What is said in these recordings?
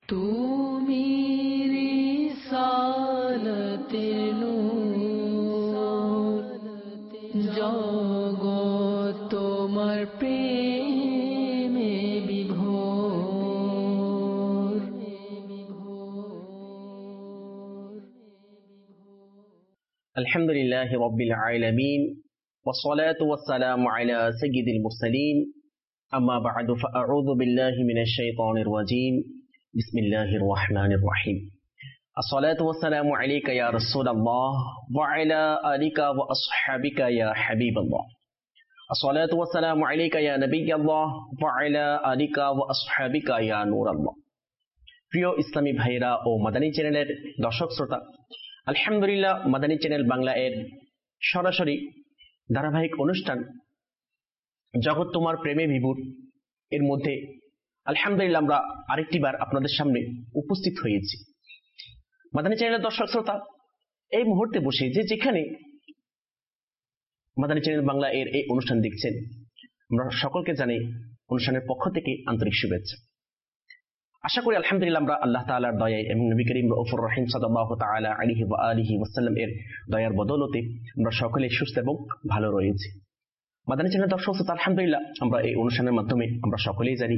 তুমি রিসালাতে নূর, জগৎ তোমার প্রেমে বিভোর। আলহামদুলিল্লাহি রাব্বিল আলামিন ওয়াসসালাতু ওয়াসসালামু আলা সাইয়্যিদিল মুরসালিন আম্মা বা'দু ফাআউযু বিল্লাহি মিনাশ শাইতানির রাজীম বিসমিল্লাহির রহমানির রহিম। আসসালাতু ওয়াসসালামু আলাইকা ইয়া রাসূলাল্লাহ ওয়া আলা আলিকা ওয়া আসহাবিকা ইয়া হাবিবাল্লাহ। আসসালাতু ওয়াসসালামু আলাইকা ইয়া নবিয়াল্লাহ ওয়া আলা আলিকা ওয়া আসহাবিকা ইয়া নূরাল্লাহ। প্রিয় ইসলামী ভাইরা ও মাদানী চ্যানেলের দর্শক শ্রোতা, আলহামদুলিল্লাহ মাদানী চ্যানেল বাংলা এর সরাসরি ধারাবাহিক অনুষ্ঠান জগৎ তোমার প্রেমে বিভোর এর মধ্যে আলহামদুলিল্লাহ আমরা আরেকটি বার আপনাদের সামনে উপস্থিত হয়েছি। মাদানী চ্যানেলের দর্শক শ্রোতা, এই মুহূর্তে বসে যেখানে মাদানী চ্যানেল বাংলা এর এই অনুষ্ঠান দেখছেন, আমরা সকলকে জানাই অনুষ্ঠানের পক্ষ থেকে আন্তরিক শুভেচ্ছা। আশা করি আলহামদুলিল্লাহ আমরা আল্লাহ তাআলার দয়ায় এবং নবী করিম রাউফুর রহিম সাল্লাল্লাহু তাআলা আলাইহি ওয়া আলিহি ওয়াসাল্লাম এর দয়ার বদৌলতে আমরা সকলে সুস্থ এবং ভালো রয়েছি। মাদানী চ্যানেল দর্শক শ্রোতা, আলহামদুলিল্লাহ আমরা এই অনুষ্ঠানের মাধ্যমে আমরা সকলেই জানি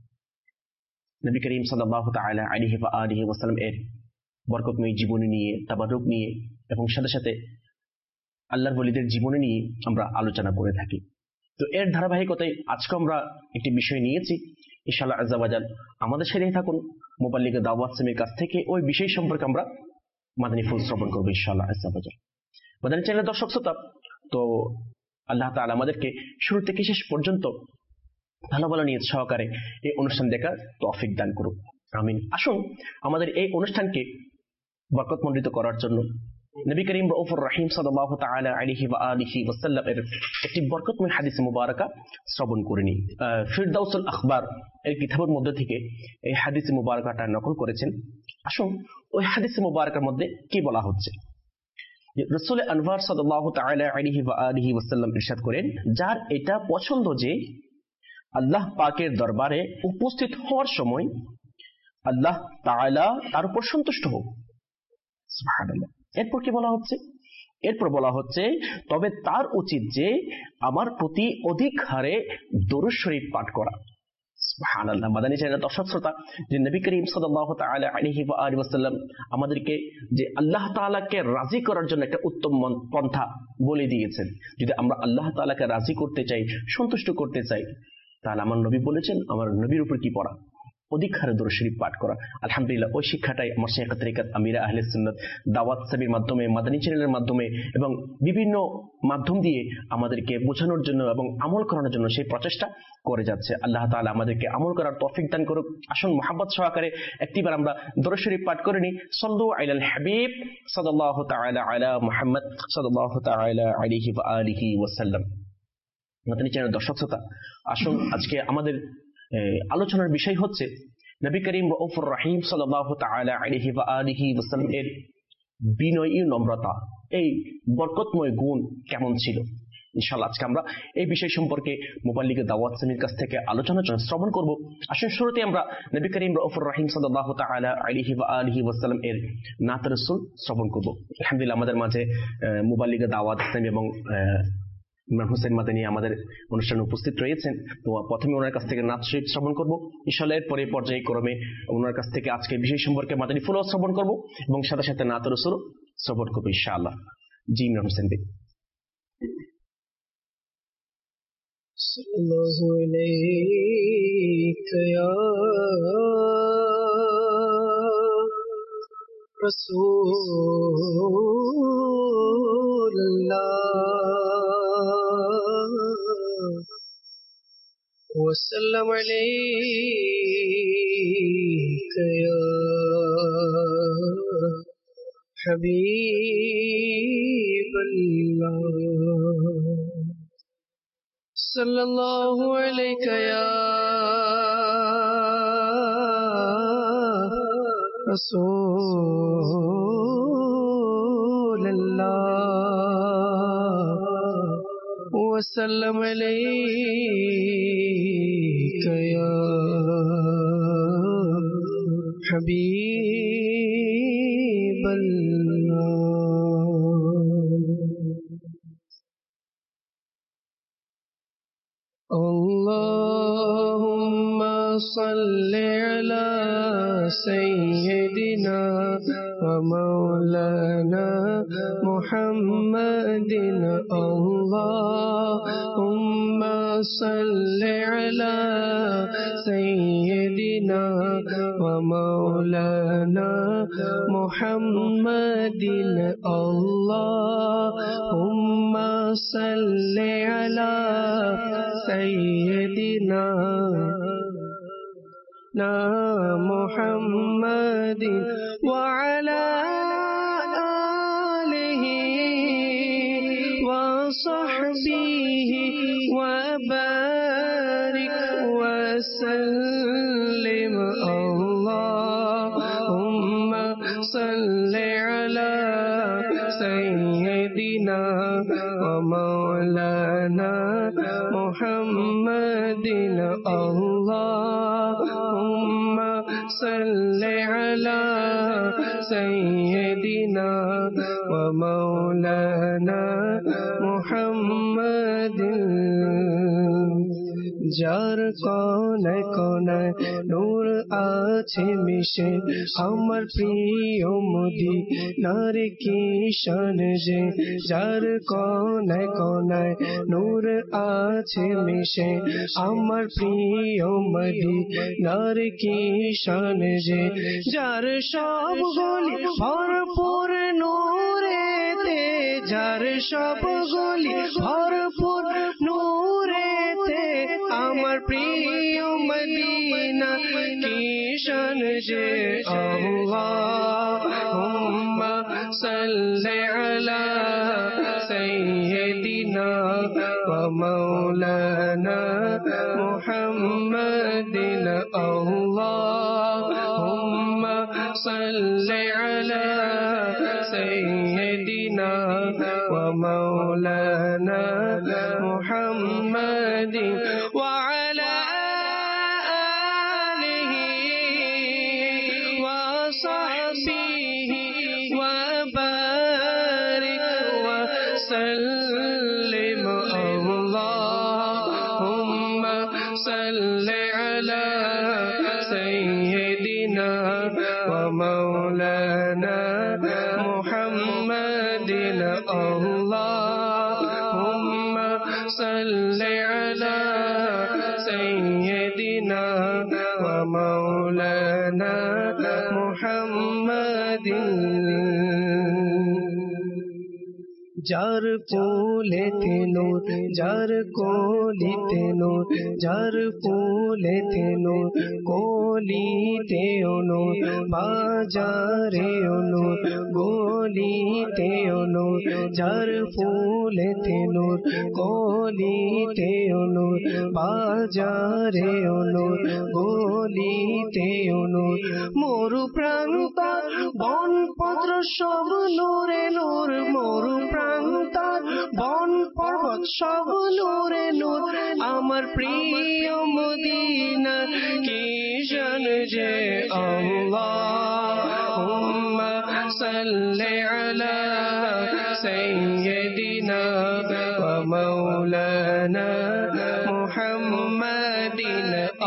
নবী করিম সাল্লাল্লাহু তাআলা আলাইহি ওয়া আলিহি ওয়াসাল্লাম এর বরকতময় জীবনী নিয়ে, তাবারুক নিয়ে এবং সাথে সাথে আল্লাহর ওলিদের জীবনী নিয়ে আমরা আলোচনা করে থাকি। তো এর ধারাবাহিকতায় আজকে আমরা একটি বিষয় নিয়েছি। ইনশাআল্লাহ আজ্জা ওয়া জাল আমাদের সাথে থাকুন। মুবাল্লিগ দাওয়াত সামির কাছ থেকে ওই বিষয় সম্পর্কে আমরা মাদানী ফুল শ্রবণ করবো ইনশাআল্লাহ আজ্জা ওয়া জাল। মাদানী চ্যানেলের দর্শক শ্রোতা, তো আল্লাহ তাআলা আমাদেরকে শুরু থেকে শেষ পর্যন্ত ভালো ভালো নিয়ত সহকারে এই অনুষ্ঠান দেখার তৌফিক দান করুক, আমিন। আসুন আমাদের এই অনুষ্ঠানকে বরকতমণ্ডিত করার জন্য নবী করিম রাউফুর রহিম সাল্লাল্লাহু তাআলা আলাইহি ওয়া আলিহি ওয়াসাল্লাম এর একটি বরকতময় হাদিস মুবারাকা শ্রবণ করে নিই। ফিরদাউসুল আখবার এর কিতাবের মধ্যে থেকে এই হাদিস মুবারাকাটা নকল করেছেন। আসুন ওই হাদিস মুবারাকার মধ্যে কি বলা হচ্ছে। রাসূল আনওয়ার সাল্লাল্লাহু তাআলা আলাইহি ওয়া আলিহি ওয়াসাল্লাম ইরশাদ করেন, যার এটা পছন্দ যে আল্লাহ পাকের দরবারে উপস্থিত হওয়ার সময় আল্লাহ তাআলা তার উপর সন্তুষ্ট হোক। সুবহানাল্লাহ। এরপর কি বলা হচ্ছে? এরপর বলা হচ্ছে, তবে তার উচিত যে আমার প্রতি অধিক হারে দরুদ শরীফ পাঠ করা। সুবহানাল্লাহ। মাদানী চ্যানেলের দর্শক শ্রোতা, যে নবী করিম সাল্লাল্লাহু তাআলা আলাইহি ওয়া আলিহি ওয়াসাল্লাম আমাদেরকে যে আল্লাহ তাআলাকে রাজি করার জন্য একটা উত্তম পন্থা বলে দিয়েছেন। যদি আমরা আল্লাহ তাআলাকে রাজি করতে চাই, সন্তুষ্ট করতে চাই, তাহলে আমার নবী বলেছেন আমার নবীর উপর কি পড়া? অধিক হারে দরুদ শরীফ পাঠ করা। আলহামদুলিল্লাহ ওই শিক্ষাটাই আমার শেখ তরিকাত আমিরা আহলে সুন্নাত দাওয়াত সাবির মাধ্যমে, মাদানী চ্যানেলের মাধ্যমে এবং বিভিন্ন মাধ্যম দিয়ে আমাদেরকে বোঝানোর জন্য এবং আমল করানোর জন্য সেই প্রচেষ্টা করে যাচ্ছে। আল্লাহ তাআলা আমাদেরকে আমল করার তৌফিক দান করুক। আসুন মুহাব্বত সহকারে একটিবার আমরা দরুদ শরীফ পাঠ করে নিই। সাল্লু আলাল হাবিব সাল্লাল্লাহু তাআলা আলা মুহাম্মদ সাল্লাল্লাহু তাআলা আলাইহি ওয়া আলিহি ওয়াসাল্লাম। মাদানী চ্যানেলের দর্শক শ্রোতা, আসুন আজকে আমাদের আলোচনার বিষয় হচ্ছে নবী করিম রাউফুর রহিম সাল্লাল্লাহু তাআলা আলাইহি ওয়া আলিহি ওয়াসাল্লাম এর বিনয়ী নম্রতা, এই বরকতময় গুণ কেমন ছিল। ইনশাআল্লাহ আজকে আমরা এই বিষয় সম্পর্কে মুবাল্লিগ দাওয়াত সামির কাছ থেকে আলোচনা শ্রবণ করব। আসুন শুরুতে আমরা নবী করিম রাউফুর রহিম সাল্লাল্লাহু তাআলা আলাইহি ওয়া আলিহি ওয়াসাল্লাম এর নাত রাসূল শ্রবণ করব। আলহামদুলিল্লাহ আমাদের মাঝে মুবাল্লিগ দাওয়াত সামি এবং ইমরান হোসেন মাদানী আমাদের অনুষ্ঠানে উপস্থিত রয়েছেন। তো প্রথমে ওনার কাছ থেকে নাত শরীফ শ্রবণ করবো। ইনশাআল্লাহ এর পরে পর্যায়ক্রমে ওনার কাছ থেকে আজকে বিষয় সম্পর্কে মাদানী ফুল শ্রবণ করবো এবং সাথে সাথে নাত রাসূল শ্রবণ করবো ইনশাআল্লাহ। জি ইমরান হোসেন ভাই। সাল্লাল্লাহু আলাইকা ইয়া রাসূলুল্লাহ وسلم عليك يا حبيب الله صلى الله عليك يا رسول الله وسلم عليك يا حبيب الله اللهم صل على سيدنا ومولانا محمد اللهم صل على سيدنا ومولانا محمد اللهم صل على سيدنا محمد وعلى آله وصحبه وبارك وسلم اللهم صل على سيدنا ومولانا محمد اللهم صل على سيدنا ومولانا محمد যার কোনায় কোনায় নূর আছে মিশে আমার প্রিয় মদিনার কি শান যে যার কোনায় কোনায় নূর আছে মিশে আমার প্রিয় মদিনার কি শান যে যার সব গলি ভরপুর নূরেতে যার সব গলি ভরপুর নূরেতে আমার প্রিয় মদিনা কি শান যে আল্লাহুম্মা সাল্লি আলা সাইয়্যিদিনা ওয়া মাওলানা মুহাম্মাদিন আল্লাহুম্মা সাল্লি আলা সাইয়্যিদিনা ওয়া মাওলানা মুহাম্মাদিন وعلى آله وصحبه وبارك وسلم اللهم صل على سيدنا ومولانا محمد اللهم صل على سيدنا ومولانا محمد যার কোলেতে নূর যার কোলিতে নূর যার কোলেতে নূর কোলিতে নূর বাজারে নূর গলিতে নূর যার ফুলেতে নূর কোলিতে নূর বাজারে নূর গলিতে নূর মরু প্রান্ত বনপত্র সব নূরে নূর মরু প্রান্তর বন পর্বত সব নূরে নূর আমার প্রিয় মদিনা কি শান যে আল্লাহুম্মা সাল্লি আলা সাইয়্যিদিনা ওয়া মাওলানা মুহাম্মাদিন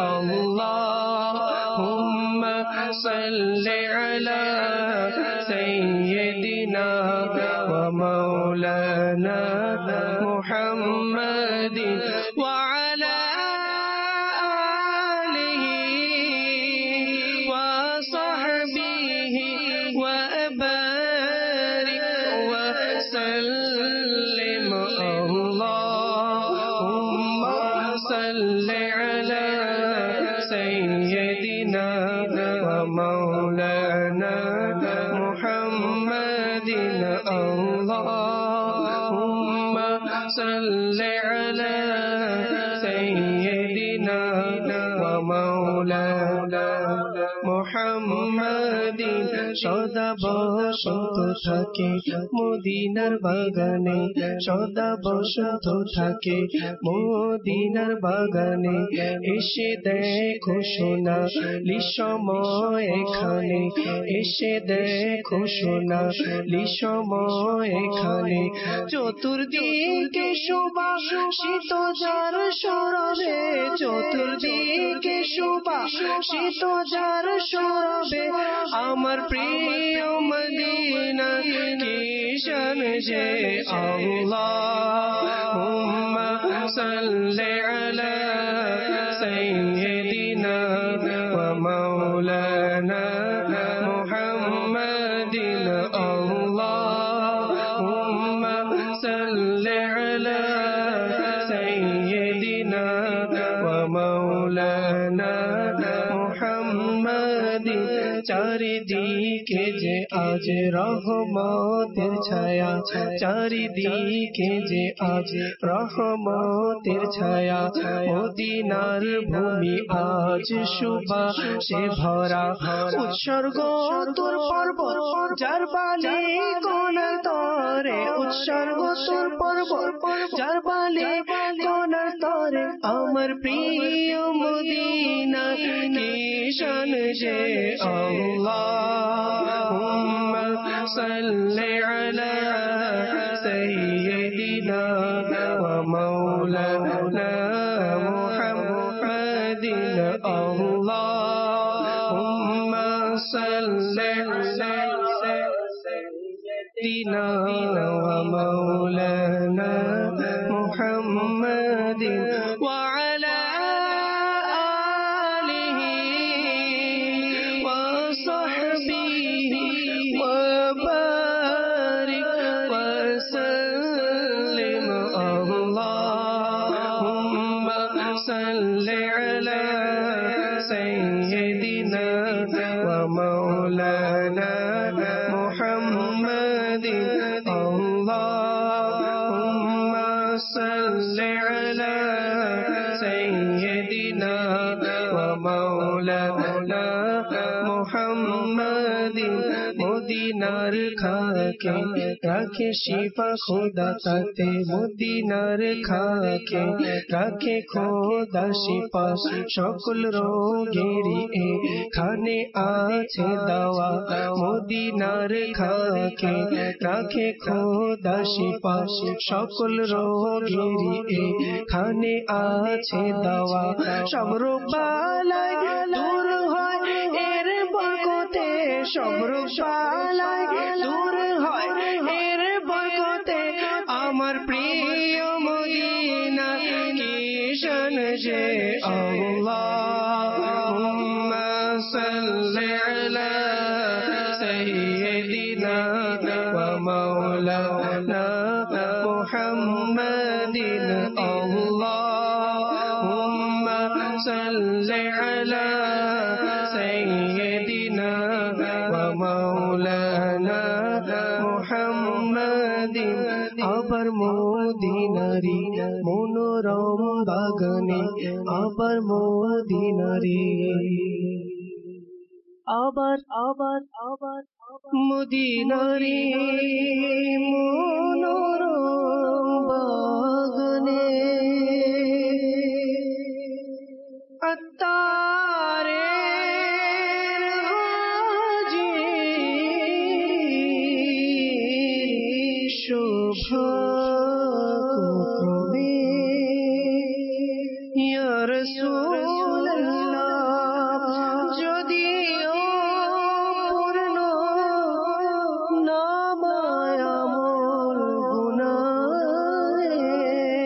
আল্লাহুম্মা সাল্লি আলা সাইয়্যিদিনা ওয়া মাওলানা মুহাম্মাদিন ওয়া আলা আলিহি ওয়া সাহবিহি ওয়া বারিক ওয়া সাল্লিম আল্লাহুম্মা সাল্লি আলা সাইয়্যিদিনা ওয়া মাওলানা মুহাম্মাদিন আল্লাহুম্মা সাল্লি আলা সাইয়্যিদিনা ওয়া মাওলানা মুহাম্মাদ মুহাম্মাদিন সদা বসন্ত থাকে মদিনার বাগানে সদা বসন্ত থাকে মদিনার বাগানে এসে দেখো সোনালি সময় এখানে এসে দেখো সোনালি সময় এখানে চতুর্দিকে সুবাসিত যার সরবে চতুর্দিকে সুবাসিত যার সরবে আমার প্রিয় মদিনা কি শান যে আল্লাহুম্মা সাল্লি আলা সাইয়্যিদিনা ওয়া মাওলানা মুহাম্মাদিন আল্লাহুম্মা সাল্লি আলা সাইয়্যিদিনা ওয়া মাওলানা মুহাম্মাদিন চারিদিকে যে আজ রহমতের ছায়া চারিদিকে যে আজ রহমতের ছায়া মদিনার ভূমি আজ সুবাসে ভরা উৎসর্গ তোর পর্বত যার বালি কোন তরে উৎসর্গ তোর পর্বত যার বালি কোন তরে আমার প্রিয় মদিনা কি শান যে আল্লাহুম্মা সাল্লি আলা সাইয়্যিদিনা ওয়া মাওলানা মুহাম্মাদিন আল্লাহুম্মা সাল্লি আলা সাইয়্যিদিনা ওয়া মাওলানা মুহাম্মাদিন ওয়া আলা মদিনার খাকে রাখে শিফা খোদা তাতে মদিনার খাকে রাখে খোদা শিফা সকল রোগেরই এখানে আছে দাওয়া মদিনার খাকে রাখে খোদা শিফা সকল রোগেরই এখানে আছে দাওয়া সব রোগ বালাই দূর হয় এর বরকতে সব রোগ বালাই দূর হয় এর বরকতে আমার প্রিয় মদিনা কি শান যে আল্লাহুম্মা সাল্লি আলা সাইয়্যিদিনা ওয়া মাওলানা মুহাম্মাদিন আল্লাহুম্মা সাল্লি আলা সাইয়্যিদিনা ওয়া মাওলানা মুহাম্মাদিন আবার মদিনারি মনোরম বাগানে আবার মদিনারি আবার আবার আবার মদিনারি মনোরম বাগানে আত্তারে শোভাক্রমে ইয়া রাসূলুল্লাহ যদিও পূর্ণ নামায় আমল গুনাহে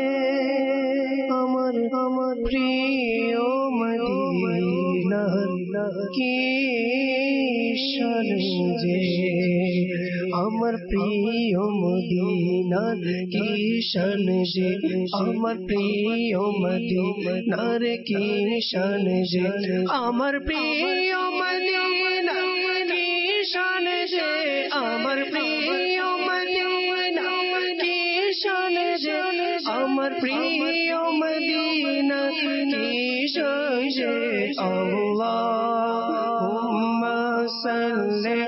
আমার আমার প্রিয় মদিনা কি শান যে আমার প্রিয় মদিনার কি শান যে আমার প্রিয় মদিনার কি শান যে আমার প্রিয় মদিনা কি শান যে আমার প্রিয় মদিনা কি শান যে আমার প্রিয় মদিনা কি শান যে আল্লাহুম্মা salli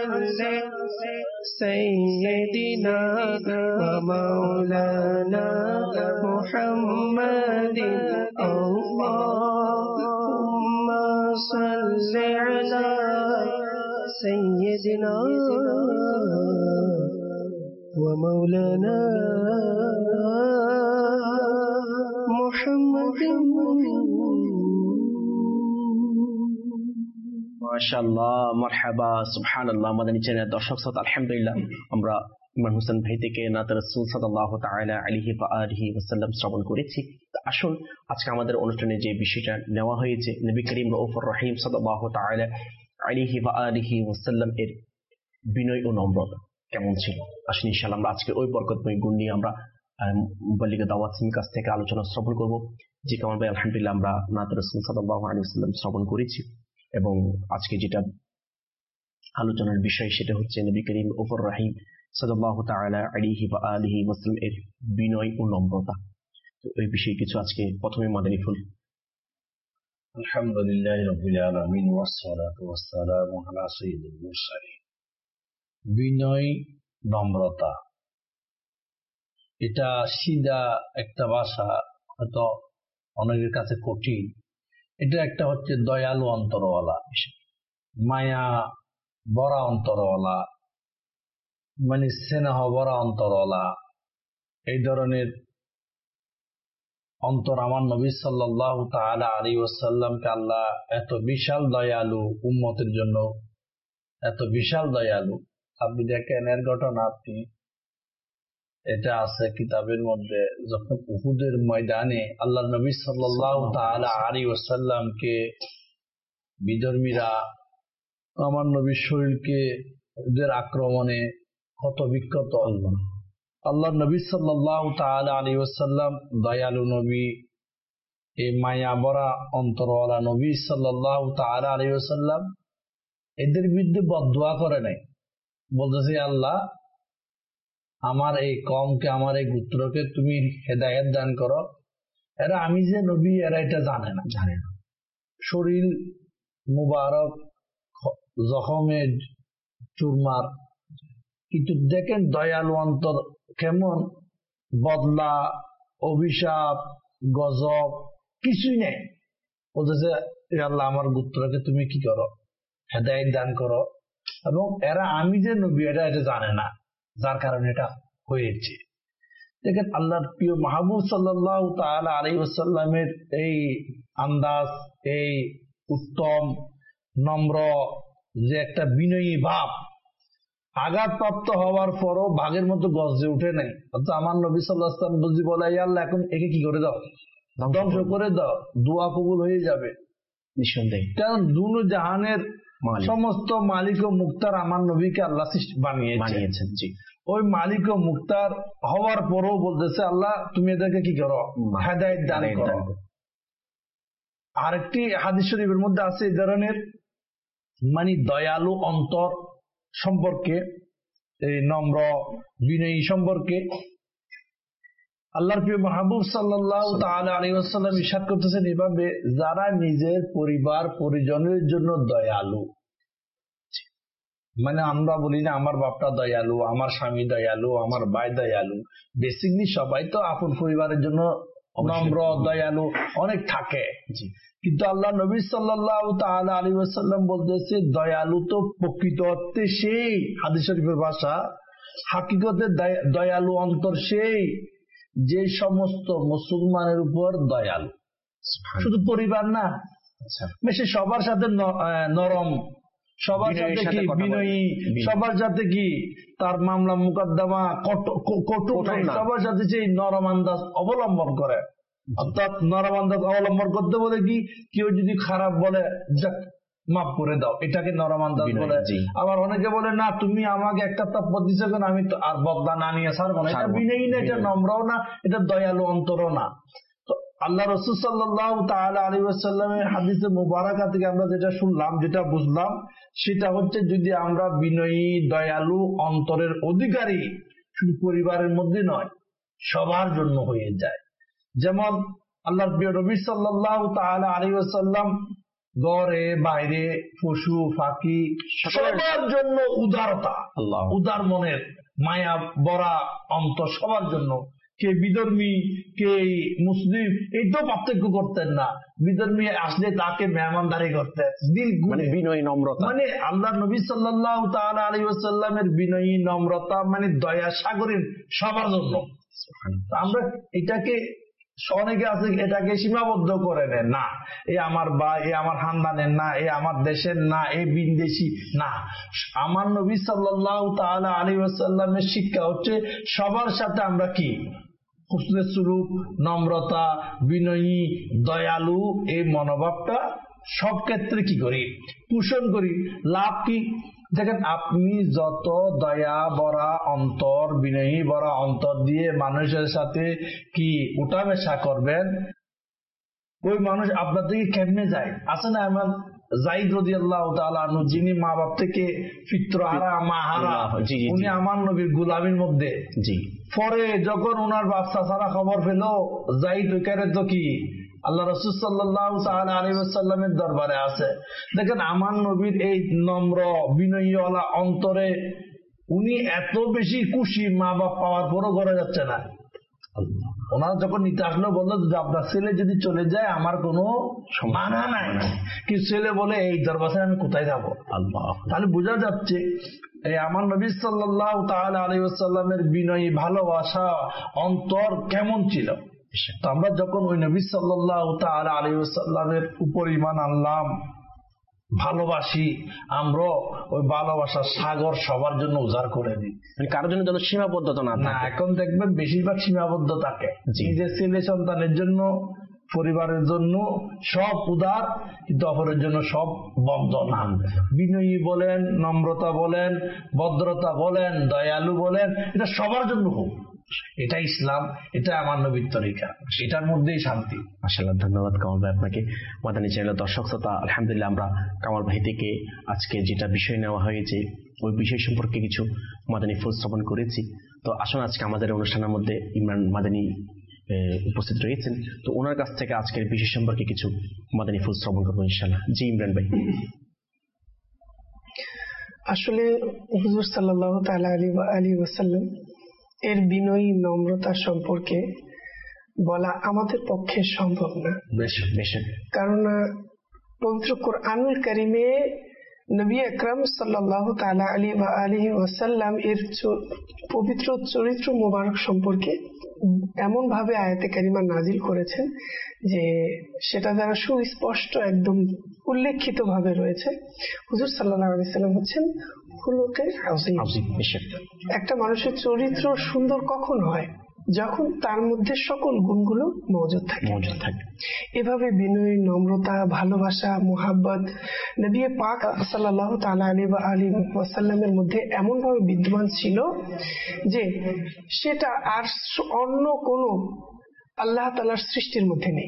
sayyidina wa maulana Muhammadin Allahumma salli ala sayyidina wa maulana Muhammadin। মাশাআল্লাহ, মারহাবা, সুবহানাল্লাহ। মাদানী চ্যানেল দর্শক শ্রোতা, আলহামদুলিল্লাহ আমরা ইমরান হোসেন ভাই থেকে নাত রাসূল সাল্লাল্লাহু তাআলা আলাইহি ওয়া আলিহি ওয়াসাল্লাম শ্রবণ করেছি। আসুন আজকে আমাদের অনুষ্ঠানে যে বিষয়টা নেওয়া হয়েছে, নবী করিম রাউফুর রহিম সাল্লাল্লাহু তাআলা আলাইহি ওয়া আলিহি ওয়াসাল্লাম এর বিনয় ও নম্রতা কেমন ছিল। আসুন ইনশাআল্লাহ আমরা আজকে ওই বরকতময় গুণ নিয়ে আমরা মুবাল্লিগ দাওয়াত সিং কাছ থেকে আলোচনা শ্রবণ করব। যে কেমন ভাই আলহামদুলিল্লাহ আমরা নাত রাসূল সাল্লাল্লাহু আলাইহি ওয়াসাল্লাম শ্রবণ করেছি, এবং আজকে যেটা আলোচনার বিষয় সেটা হচ্ছে নবী করিম রাউফুর রহিম সাল্লাল্লাহু তাআলা আলাইহি ওয়া আলিহি ওয়াসাল্লাম এর বিনয় ও নম্রতা। তো এই বিষয়ে কিছু আজকে প্রথমে মাদানী ফুল। আলহামদুলিল্লাহি রাব্বিল আলামিন ওয়াসসালাতু ওয়াসসালামু আলা সাইয়্যিদিল মুরসালিন। বিনয়, নম্রতা, এটা সিধা একটা ভাষা, হয়তো অনেকের কাছে কঠিন। এটা একটা হচ্ছে দয়ালু অন্তরওয়ালা, মায়া বড়া অন্তরওয়ালা, মানে স্নেহ বড়া অন্তরওয়ালা, এই ধরনের অন্তর আমার নবী সাল্লাল্লাহু তাআলা আলাইহি ওয়াসাল্লামকে আল্লাহ এত বিশাল দয়ালু, উম্মতের জন্য এত বিশাল দয়ালু। আপনি দেখেন এর ঘটনা, আপনি এটা আছে কিতাবের মধ্যে, যখন উহুদের ময়দানে আল্লাহ নবী সাল্লাল্লাহু তাআলা আলাইহি ওয়াসাল্লামকে বিধর্মীরা আমার নবীর শরীরকে ওদের আক্রমণে ক্ষত বিক্ষত, আল্লাহ নবী সাল্লাল্লাহু তাআলা আলাইহি ওয়াসাল্লাম দয়ালু নবী, এই মায়া ভরা অন্তরওয়ালা নবী সাল্লাল্লাহু তাআলা আলাইহি ওয়াসাল্লাম এদের বিরুদ্ধে বদদুয়া করে নাই। বলতেছে, আল্লাহ আমার এই কওমকে, আমার এই গোত্রকে তুমি হেদায়েত দান করো। এরা আমি যে নবী এরা এটা জানে না। শরীর মুবারক জখমে চুরমার, কিন্তু দেখেন দয়ালু অন্তর কেমন, বদলা, অভিশাপ, গজব কিছুই নেই। বলতেছে, আল্লাহ আমার গোত্রকে তুমি কি করো, হেদায়েত দান করো। এবং এরা আমি যে নবী এটা জানে না, যার কারণে এটা হয়েছে। দেখেন আল্লাহর প্রিয় মাহবুব সাল্লাল্লাহু তাআলা আলাইহি ওয়াসাল্লামের এই আন্দাজ, এই উত্তম নম্র যে একটা বিনয়ী ভাব, আঘাতপ্রাপ্ত হওয়ার পরও বাঘের মতো গর্জে উঠে নাই। অর্থাৎ আমার নবী সাল্লাল্লাহু আলাইহি ওয়াসাল্লাম বুঝি বলে, আল্লাহ এখন একে কি করে দাও, ধ্বংস করে দাও, দোয়া কবুল হয়ে যাবে নিঃসন্দেহে। কারণ দুনো জাহানের সমস্ত মালিক ও মুক্তার আমার নবীকে আল্লাহ বানিয়েছেন। ওই মালিক ও মুক্তার হওয়ার পরও বলতেছে, আল্লাহ তুমি এদেরকে কি করো, হেদায়েত দান করো। আরেকটি হাদিস শরীফের মধ্যে আছে এই ধরনের, মানে দয়ালু অন্তর সম্পর্কে, এই নম্র বিনয়ী সম্পর্কে আল্লাহর প্রিয় মাহবুব সাল্লাল্লাহু তাআলা আলাইহি ওয়াসাল্লাম ইরশাদ করতেছেন এভাবে, যারা নিজের পরিবার পরিজনের জন্য দয়ালু, মানে আমরা বলি না আমার বাপটা দয়ালু, আমার স্বামী দয়ালু, আমার ভাই দয়ালু, বেসিকলি সবাই তো আপন পরিবারের জন্য নম্র দয়ালু অনেক থাকে। কিন্তু আল্লাহ নবী সাল্লাল্লাহু তাআলা আলাইহি ওয়াসাল্লাম বলতেছে, দয়ালু তো প্রকৃত অর্থে সেই, হাদিস শরীফের ভাষা, হাকিকতে দয়ালু অন্তর সেই যে সমস্ত মুসলমানের উপর দয়ালু। শুধু পরিবার না, বেশি সবার সাথে নরম, সবার সাথে কি বিনয়ী, সবার সাথে কি তার মামলা মুকদ্দমা কঠোর, সবার সাথে সেই নরম আন্দাজ অবলম্বন করে। অর্থাৎ নরম আন্দাজ অবলম্বন করতে বলে কি, কেউ যদি খারাপ বলে যাক মাফ করে দাও, এটাকে নরম আন্দাজ বলে। আবার অনেকে বলে, না তুমি আমাকে একটা তাপ্পর দিচ্ছ কেন, আমি তো আর বদলা না নিয়ে ছাড়বো না। এটা বিনয়ী না, এটা নম্রও না, এটা দয়ালু অন্তরও না। তো আল্লাহ রাসূল সাল্লাল্লাহু তাআলা আলাইহি ওয়াসাল্লামের হাদিসে মুবারাকা থেকে আমরা যেটা শুনলাম, যেটা বুঝলাম, সেটা হচ্ছে যদি আমরা বিনয়ী দয়ালু অন্তরের অধিকারী শুধু পরিবারের মধ্যে নয়, সবার জন্য হয়ে যায়। যেমন আল্লাহর প্রিয় নবী সাল্লাল্লাহু তাআলা আলাইহি ওয়াসাল্লাম ঘরে বাইরে পশু পাখি সবার জন্য উদারতা, আল্লাহ। উদার মনের মায়া ভরা অন্তর সবার জন্য। কে বিধর্মী কে মুসলিম এই তো পার্থক্য করতেন না। বিধর্মী আসলে তাকে মেহমানদারি করতেন, দিল মানে বিনয়ী নম্রতা, মানে আল্লাহ নবী সাল্লাল্লাহু তাআলা আলাইহি ওয়াসাল্লামের বিনয়ী নম্রতা, মানে দয়া সাগরের সবার জন্য। আমরা এটাকে অনেকে আছে এটাকে সীমাবদ্ধ করে নেন, না এ আমার ভাই, এ আমার খানদানের না, এ আমার দেশের না, এ বিদেশি না। আমার নবী সাল্লাল্লাহু তাআলা আলাইহি ওয়াসাল্লামের শিক্ষা হচ্ছে সবার সাথে আমরা কি হুসনে সুলুক, নম্রতা, বিনয়ী, দয়ালু এই মনোভাবটা সব ক্ষেত্রে কি করি পোষণ করি। লাভ কি? দেখেন, আপনি যত দয়া ভরা অন্তর, বিনয়ী ভরা অন্তর দিয়ে মানুষের সাথে কি উঠামেশা করবেন, ওই মানুষ আপনার থেকে কেমনে যায়। আছে না এমন যায়েদ রাদিয়াল্লাহু তাআলা আনহু, যিনি মা বাপ থেকে পিতৃহারা মাহারা, উনি আমার নবীর গোলামীর মধ্যে। পরে যখন ওনার বাচ্চা ছাড়া খবর পেল, যায়েদ ওইখানে তো কি আল্লাহ রাসূল সাল্লাল্লাহু তাআলা আলাইহি ওয়াসাল্লামের দরবারে আছে। দেখেন আমার নবীর এই নম্র বিনয়ীওয়ালা অন্তরে উনি এত বেশি খুশি, মা বাপ পাওয়ার পরও ঘরে যাচ্ছে না। ওনারা যখন নিতে আসলো বললো যে আপনার ছেলে যদি চলে যায় আমার কোনো মানা নাই, কিন্তু ছেলে বলে এই দরবারে আমি কোথায় যাবো। তাহলে বোঝা যাচ্ছে এই আমার নবী সাল্লাল্লাহু তাআলা আলাইহি ওয়াসাল্লামের বিনয়ী ভালোবাসা অন্তর কেমন ছিল। তো আমরা যখন ওই নবী সাল্লাল্লাহু তাআলা আলাইহি ওয়াসাল্লামের উপর ঈমান আনলাম, ভালোবাসি, আমরা ওই ভালোবাসার সাগর সবার জন্য উজাড় করে দিই, কারোর জন্য যেন সীমাবদ্ধতা না। এখন দেখবেন বেশিরভাগ সীমাবদ্ধ থাকে, নিজের ছেলে সন্তানের জন্য, পরিবারের জন্য সব উদার, কিন্তু অপরের জন্য সব বন্ধ না। বিনয়ী বলেন, নম্রতা বলেন, ভদ্রতা বলেন, দয়ালু বলেন, এটা সবার জন্য হোক। এটা ইসলাম, এটা আমার নবীর তরিকা, এটার মধ্যেই শান্তি। মাশাআল্লাহ, ধন্যবাদ কামাল ভাই আপনাকে। মাদানী চ্যানেলের দর্শক শ্রোতা, আলহামদুলিল্লাহ আমরা কামাল ভাই থেকে আজকে যেটা বিষয় নেওয়া হয়েছে ওই বিষয় সম্পর্কে কিছু মাদানী ফুল শ্রবণ করেছি। তো আসুন আজকে আমাদের অনুষ্ঠানের মধ্যে ইমরান মাদানী উপস্থিত রয়েছেন, তো ওনার কাছ থেকে আজকের বিষয় সম্পর্কে কিছু মাদানী ফুল শ্রবণ করবো ইনশাআল্লাহ। জি ইমরান ভাই। আসলে হুজুর সাল্লাল্লাহু তাআলা আলাইহি ওয়াসাল্লাম এর বিনয়ী নম্রতা সম্পর্কে বলা আমাদের পক্ষে সম্ভব না, কারণ পবিত্র কুরআনুল কারীমে নবী আকরাম সাল্লাল্লাহু তাআলা আলাইহি ওয়াসাল্লাম এর পবিত্র চরিত্র মোবারক সম্পর্কে এমন ভাবে আয়াতে কারিমা নাজিল করেছেন যে সেটা দ্বারা সুস্পষ্ট একদম উল্লেখিত ভাবে রয়েছে হুজুর সাল্লাল্লাহু আলাইহি ওয়াসাল্লাম হচ্ছেন খুলুকে আযীম। একটা মানুষের চরিত্র সুন্দর কখন হয়? যখন তার মধ্যে সকল গুণগুলো মজুদ থাকে। এভাবে বিনয়, নম্রতা, ভালোবাসা, মুহাব্বত নবী পাক সাল্লাল্লাহু তাআলা আলাইহি ওয়াসাল্লামের মধ্যে এমন ভাবে বিদ্যমান ছিল যে সেটা আর অন্য কোন আল্লাহ তাআলার সৃষ্টির মধ্যে নেই।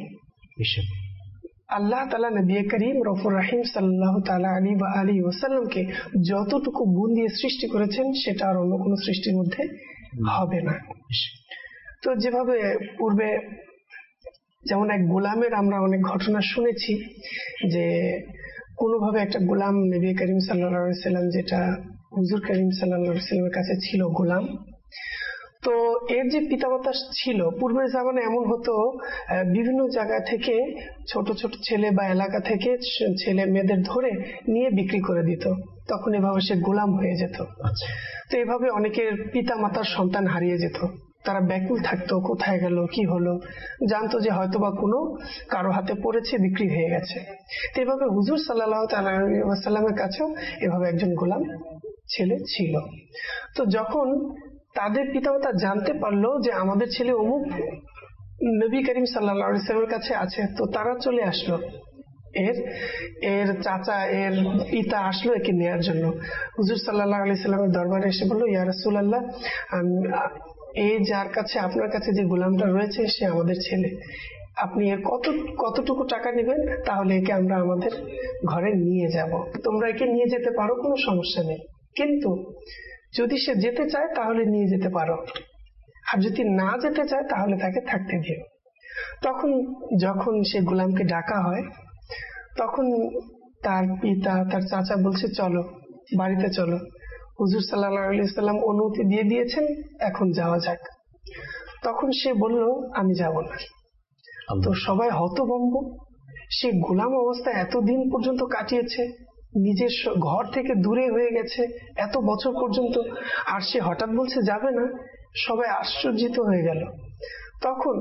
আল্লাহ তাআলা নবী করিম রউফুর রহিম সাল্লাল্লাহু তাআলা আলাইহি ওয়াসাল্লামকে যতটুকু গুণ দিয়ে সৃষ্টি করেছেন সেটা আর অন্য কোন সৃষ্টির মধ্যে হবে না। তো যেভাবে পূর্বে যেমন এক গোলামের আমরা অনেক ঘটনা শুনেছি যে কোনোভাবে একটা গোলাম নবী করিম সাল্লাল্লাহু আলাইহি ওয়াসাল্লাম, যেটা হুজুর করিম সাল্লাল্লাহু আলাইহি ওয়াসাল্লামের কাছে ছিল গোলাম, তো এর যে পিতামাতা ছিল পূর্বের জামানে এমন হতো বিভিন্ন জায়গা থেকে ছোট ছোট ছেলে বা এলাকা থেকে ছেলে মেয়েদের ধরে নিয়ে বিক্রি করে দিত, তখন এভাবে সে গোলাম হয়ে যেত। তো এভাবে অনেকের পিতামাতার সন্তান হারিয়ে যেত, তারা ব্যাকুল থাকতো কোথায় গেল কি হলো, জানতো যে হয়তোবা কোনো কারো হাতে পড়েছে, বিক্রি হয়ে গেছে। তো এভাবে হুজুর সাল্লাল্লাহু তাআলা আলাইহি ওয়াসাল্লামের কাছেও এভাবে একজন গোলাম ছেলে ছিল। তো যখন তাদের পিতামাতা জানতে পারলো যে আমাদের ছেলে অমুক নবী করিম সাল্লাল্লাহু আলাইহি ওয়াসাল্লামের কাছে আছে, তো তারা চলে আসলো, এর চাচা এর পিতা আসলো একে নেয়ার জন্য। হুজুর সাল্লাল্লাহু আলাইহি ওয়াসাল্লামের দরবারে এসে বললো, ইয়া রাসূলুল্লাহ, এই যার কাছে আপনার কাছে যে গোলামটা রয়েছে সে আমাদের ছেলে, আপনি এর কতটুকু টাকা নেবেন, তাহলে একে আমরা আমাদের ঘরে নিয়ে যাব। তোমরা একে নিয়ে যেতে পারো, কোনো সমস্যা নেই, কিন্তু যদি সে যেতে চায় তাহলে নিয়ে যেতে পারো, আর যদি না যেতে চায় তাহলে তাকে থাকতে দিও। তখন যখন সে গোলামকে ডাকা হয়, তখন তার পিতা, তার চাচা বলছে চলো বাড়িতে চলো, হুজুর সাল্লাল্লাহু আলাইহি সাল্লাম অনুমতি দিয়ে দিয়েছেন, এখন যাওয়া যাক। তখন সে বলল আমি যাব না। তো সবাই হতভম্ব, সে গোলাম অবস্থায় এতদিন পর্যন্ত কাটিয়েছে, নিজের ঘর থেকে দূরে হয়ে গেছে এত বছর পর্যন্ত, আর সে হঠাৎ বলছে যাবে না। সবাই আশ্চর্যিত হয়ে গেল। তখন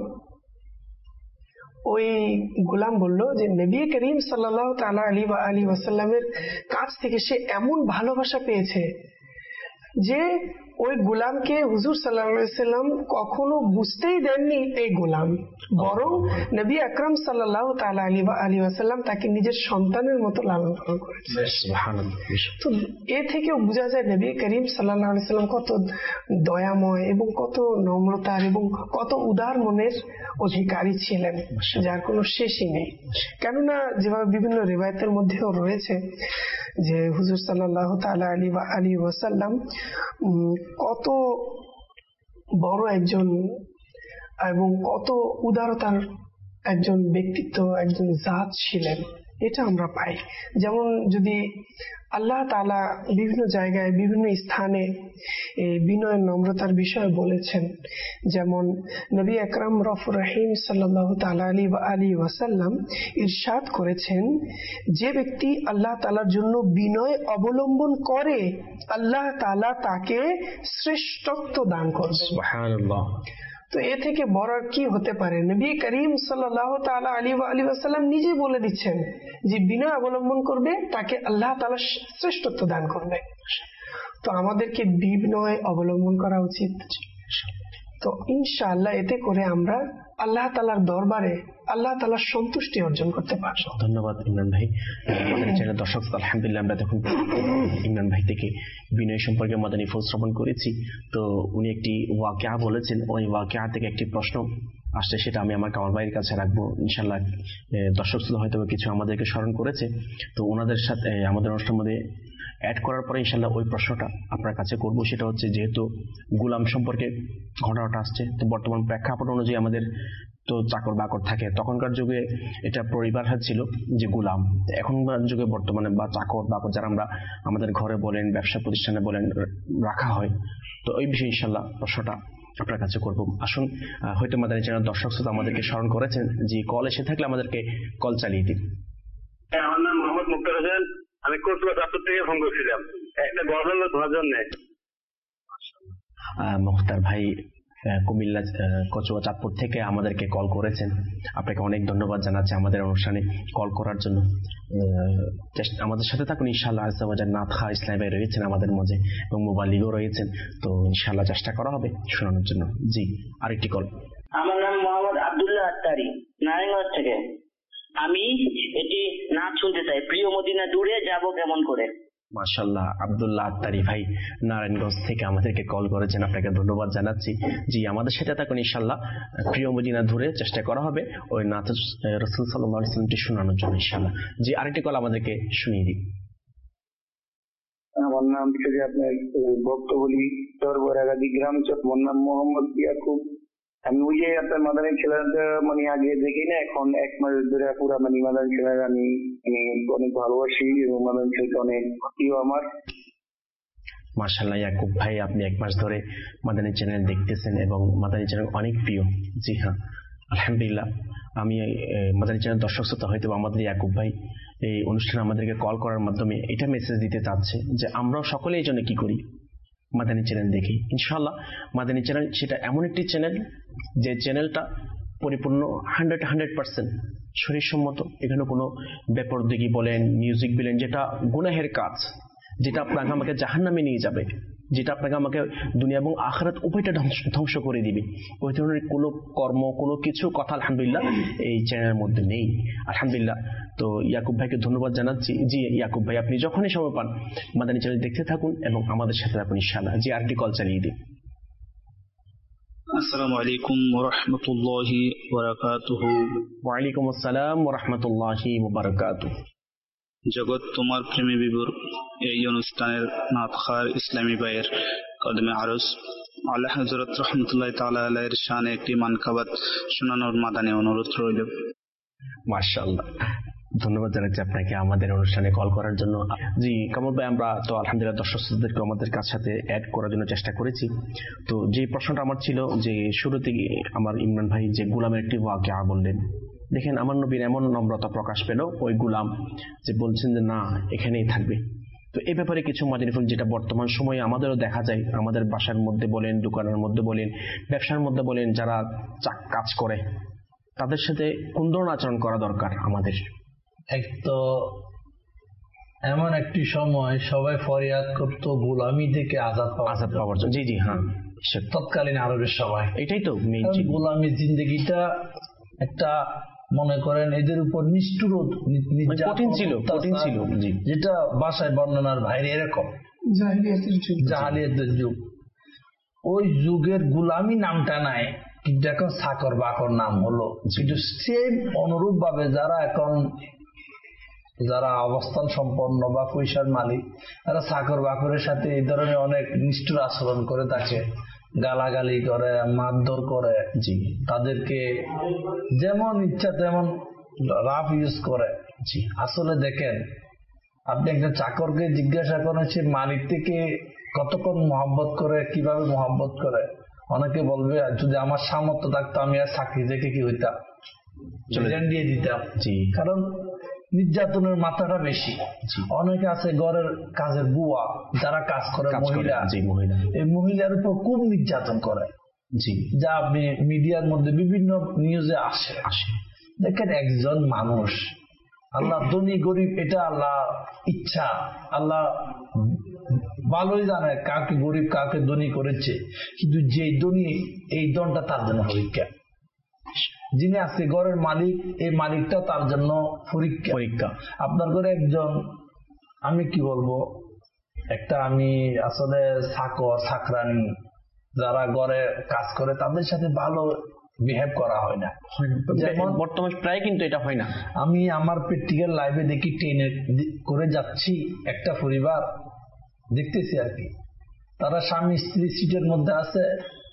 ওই গোলাম বলল যে নবী করিম সাল্লাল্লাহু তাআলা আলাইহি ওয়াসাল্লামের কাছ থেকে সে এমন ভালোবাসা পেয়েছে যে ওই গোলামকে হুজুর সাল্লাল্লাহু আলাইহি সাল্লাম কখনো বুঝতেই দেননি এই গোলাম, বরং নবী আকরাম সাল্লাল্লাহু তাআলা আলাইহি ওয়াসাল্লাম তাকে নিজের সন্তানের মতো লালন পালন করেছেন। তো এ থেকেও বোঝা যায় নবী করিম সাল্লাল্লাহু আলাইহি সাল্লাম কত দয়াময় এবং কত নম্রতার এবং কত উদার মনের অধিকারী ছিলেন, যার কোনো শেষই নেই। কেননা যেভাবে বিভিন্ন রিওয়ায়াতের মধ্যেও রয়েছে যে হুজুর সাল্লাল্লাহু তাআলা আলাইহি ওয়াসাল্লাম কত বড় একজন এবং কত উদারতার একজন ব্যক্তিত্ব, একজন জাত ছিলেন, এটা আমরা পাই। যেমন যদি আল্লাহ তাআলা বিভিন্ন জায়গায় বিভিন্ন স্থানে এই বিনয় নম্রতার বিষয়ে বলেছেন, যেমন নবী আকরাম রফুর রহিম সাল্লাল্লাহু তাআলা আলাইহি ওয়াসাল্লাম ইরশাদ করেছেন, যে ব্যক্তি আল্লাহ তাআলার জন্য বিনয় অবলম্বন করে আল্লাহ তাআলা তাকে শ্রেষ্ঠত্ব দান করবেন। সুবহানাল্লাহ। তো এ থেকে বড় আর কি হতে পারে? নবী করিম সাল্লাল্লাহু তাআলা আলাইহি ওয়াসাল্লাম নিজে বলে দিচ্ছেন যে বিনয় অবলম্বন করবে তাকে আল্লাহ তাআলা শ্রেষ্ঠত্ব দান করবে। তো আমাদেরকে বিনয় অবলম্বন করা উচিত। তো ইনশাআল্লাহ এতে করে আমরা আল্লাহ তাআলার দরবারে আল্লাহ তাআলার সন্তুষ্টি অর্জন করতে পারবো। ধন্যবাদ ইমরান ভাই। আমাদের চ্যানেল দর্শক, আলহামদুলিল্লাহ আমরা তখন ইমরান ভাই থেকে বিনয় সম্পর্কে মাদানী ফুল শ্রবণ করেছি। তো উনি একটি ওয়াকিয়া বলেছেন, ওই ওয়াকিয়া থেকে একটি প্রশ্ন আসছে, সেটা আমি আমার কামাল ভাইয়ের কাছে রাখবো। ইনশাআল্লাহ দর্শক হয়তো কিছু আমাদেরকে স্মরণ করেছে, তো ওনাদের সাথে আমাদের অনুষ্ঠানের মধ্যে অ্যাড করার পরে ইনশাআল্লাহ ওই প্রশ্নটা আপনার কাছে করব। সেটা হচ্ছে, যেহেতু গোলাম সম্পর্কে ঘটনাটা আসছে, তো বর্তমান প্রেক্ষাপট অনুযায়ী আমাদের তো চাকর বাকর থাকে, তখনকার যুগে এটা পরিবার ছিল যে গোলাম, এখনকার যুগে বর্তমানে বা চাকর বাকর যারা আমরা আমাদের ঘরে বলেন, ব্যবসা প্রতিষ্ঠানে বলেন রাখা হয়, তো ওই বিষয়ে ইনশাআল্লাহ প্রশ্নটা আপনার কাছে করব। আসুন, হয়তো মাদানী চ্যানেল দর্শক শ্রোতা আমাদেরকে স্মরণ করেছেন, যে কল এসে থাকলে আমাদেরকে কল চালিয়ে দিন। আমার নাম মোহাম্মদ মুক্তার হোসেন, আমি কচুয়া চাঁদপুর থেকে ফোন করছিলাম, একটা গজল তোমার জন্য। মুখতার ভাই কুমিল্লা কচুয়া চাঁদপুর থেকে আমাদেরকে কল করেছেন, আপনাকে অনেক ধন্যবাদ জানাচ্ছি আমাদের অনুষ্ঠানে কল করার জন্য। আমাদের সাথে থাকুন ইনশাআল্লাহ। আজকে নাথ খা ইসলাম ভাই রয়েছেন আমাদের মাঝে এবং মোবালিগও রয়েছেন, তো ইনশাআল্লাহ চেষ্টা করা হবে শোনানোর জন্য। জি, আরেকটি কল। আমার নাম মোহাম্মদ আব্দুল্লাহ আত্তারি, নারায়ণগঞ্জ থেকে। আমি এটি নাচ শুনতে চাই, প্রিয় মদিনা দূরে যাব কেমন করে। মাশাআল্লাহ, আব্দুল্লাহ আত্তারি ভাই নারায়ণগঞ্জ থেকে আমাদেরকে কল করেছেন, আপনাকে ধন্যবাদ জানাচ্ছি। জি, আমাদের সাথে থাকুন ইনশাআল্লাহ, প্রিয় মদিনা দূরে চেষ্টা করা হবে ওই নাথ রাসূল সাল্লাল্লাহু আলাইহি ওয়াসাল্লামটি শোনানোর জন্য ইনশাআল্লাহ। জি, আরেকটি কল আমাদেরকে শুনিয়ে দিন। আমার নাম থেকে আপনার বক্তবলি চরবরাগাদি গ্রাম চক, আমার নাম মোহাম্মদ ইয়াকুব। আমি ওই যে আপনার মাদানী খেলাটা মানে আগে দেখি না, এখন 1 মাস ধরে পুরো মানে মাদানী খেলার আমি অনেক ভালোবাসি এবং মাদানী খেলতে অনেক প্রিয় আমার। মাশাআল্লাহ ইয়াকুব ভাই, আপনি 1 মাস ধরে মাদানী চ্যানেল দেখতেছেন এবং মাদানী চ্যানেল অনেক প্রিয়। জি হ্যাঁ, আলহামদুলিল্লাহ। আমি মাদানী চ্যানেল দর্শক শ্রোতা হয়তো আমাদের ইয়াকুব ভাই এই অনুষ্ঠানে আমাদেরকে কল করার মাধ্যমে এটা মেসেজ দিতে চাচ্ছে যে আমরাও সকলে এই জন্য কি করি, মাদানী চ্যানেল দেখি। ইনশাআল্লাহ মাদানী চ্যানেল সেটা এমন একটি চ্যানেল যে চ্যানেলটা পরিপূর্ণ 100% শরীয়তসম্মত। এখানে কোনো বেপরদিগি বলেন, মিউজিক বলেন, যেটা গুনাহের কাজ, যেটা আপনাকে আমাকে জাহান্নামে নিয়ে যাবে, যেটা আপনাকে আমাকে দুনিয়া এবং আখিরাত উভয়টা ধ্বংস করে দিবে, ওই ধরনের কোনো কর্ম, কোনো কিছু কথা আলহামদুলিল্লাহ এই চ্যানেলের মধ্যে নেই, আলহামদুলিল্লাহ। তো ইয়াকুব ভাইকে ধন্যবাদ জানাচ্ছি। জি ইয়াকুব ভাই, আপনি যখনই সময় পান মাদানী চ্যানেল দেখতে থাকুন এবং আমাদের সাথে থাকুন ইনশাআল্লাহ। জি, আরেকটি কল চালিয়ে দিন। আসসালামু আলাইকুম ওয়া রাহমাতুল্লাহি ওয়া বারাকাতুহু। ওয়া আলাইকুম আসসালাম ওয়া রাহমাতুল্লাহি ওয়া বারাকাতুহু। জগৎ তোমার প্রেমে বিভোর এই অনুষ্ঠানের নাথ খার ইসলামী ভাইয়ের কদমে আরজ আল্লাহ হযরত রাহমাতুল্লাহি তাআলা আলাইহির শানে একটি মানকাবাত শোনানোর মাদানী অনুরোধ রইল। মাশাআল্লাহ, ধন্যবাদ জানাচ্ছি আপনাকে আমাদের অনুষ্ঠানে কল করার জন্য। জি কামরুল ভাই, আমরা তো আলহামদুলিল্লাহ দর্শক শ্রোতাদেরকে আমাদের সাথে অ্যাড করার জন্য চেষ্টা করেছি। তো যে প্রশ্নটা আমার ছিল যে শুরুতে আমার ইমরান ভাই যে গোলামের একটি ওয়াকিয়া বললেন, দেখেন আমার নবীর এমন নম্রতা প্রকাশ পেল, ওই গোলাম যে বলছেন যে না এখানেই থাকবে। তো এই ব্যাপারে কিছু মাদারীপুর যেটা বর্তমান সময়ে আমাদেরও দেখা যায়, আমাদের বাসার মধ্যে বলেন, দোকানের মধ্যে বলেন, ব্যবসার মধ্যে বলেন, যারা কাজ করে তাদের সাথে কোন ধরনের আচরণ করা দরকার আমাদের? এক তো এমন একটি সময় সবাই ফরিয়াদ করতো গোলামি থেকে আজাদ পাওয়ার জন্য। জি জি হ্যাঁ, তৎকালীন আরবের সবাই এটাই তো গোলামি জিন্দগিটা একটা মনে করেন এদের উপর নিষ্ঠুর কঠিন ছিল, যেটা ভাষায় বর্ণনার বাইরে এরকম জাহালিয়াতের যুগ। ওই যুগের গোলামি নামটা নাই, কিন্তু এখন চাকর বাকর নাম হলো। কিন্তু সেম অনুরূপ ভাবে যারা অবস্থান সম্পন্ন বা পয়সার মালিক, তারা চাকর বাকরের সাথে এই ধরনের অনেক নিষ্ঠুর আচরণ করে থাকে, গালাগালি করে, মারধর করে, তাদেরকে যেমন ইচ্ছা তেমন রাফ ইউজ করে। আসলে দেখেন, আপনি একটা চাকরকে জিজ্ঞাসা করেন সে মালিক থেকে কতক্ষণ মহব্বত করে, কিভাবে মহব্বত করে, অনেকে বলবে যদি আমার সামর্থ্য থাকতো আমি আর চাকরি থেকে কি হইতাম, রিজাইন দিয়ে দিতাম। কারণ নির্যাতনের মাত্রাটা বেশি। অনেকে আছে ঘরের কাজের বুয়া, যারা কাজ করে মহিলা, এই মহিলার উপর খুব নির্যাতন করে, যা আপনি মিডিয়ার মধ্যে বিভিন্ন নিউজে আসে। দেখেন একজন মানুষ, আল্লাহ ধনী গরিব এটা আল্লাহ ইচ্ছা, আল্লাহ ভালোই জানে কাকে গরিব কাকে ধনী করেছে, কিন্তু যে ধনী এই ধনটা তার জন্য পরীক্ষা। যিনি আজকে ঘরের মালিক, এই মালিকটা তার জন্য পরীক্ষা। আপনার ঘরে একজন, আমি কি বলবো, আমি আসলে চাকরানি যারা ঘরে কাজ করে তাদের সাথে ভালো বিহেভ করা হয় না, যেমন বর্তমানে প্রায় কিন্তু এটা হয় না। আমি আমার প্র্যাকটিক্যাল লাইফে দেখি, ট্রেনে করে যাচ্ছি, একটা পরিবার দেখতেছি আর কি, তারা স্বামী স্ত্রী সিটের মধ্যে আছে,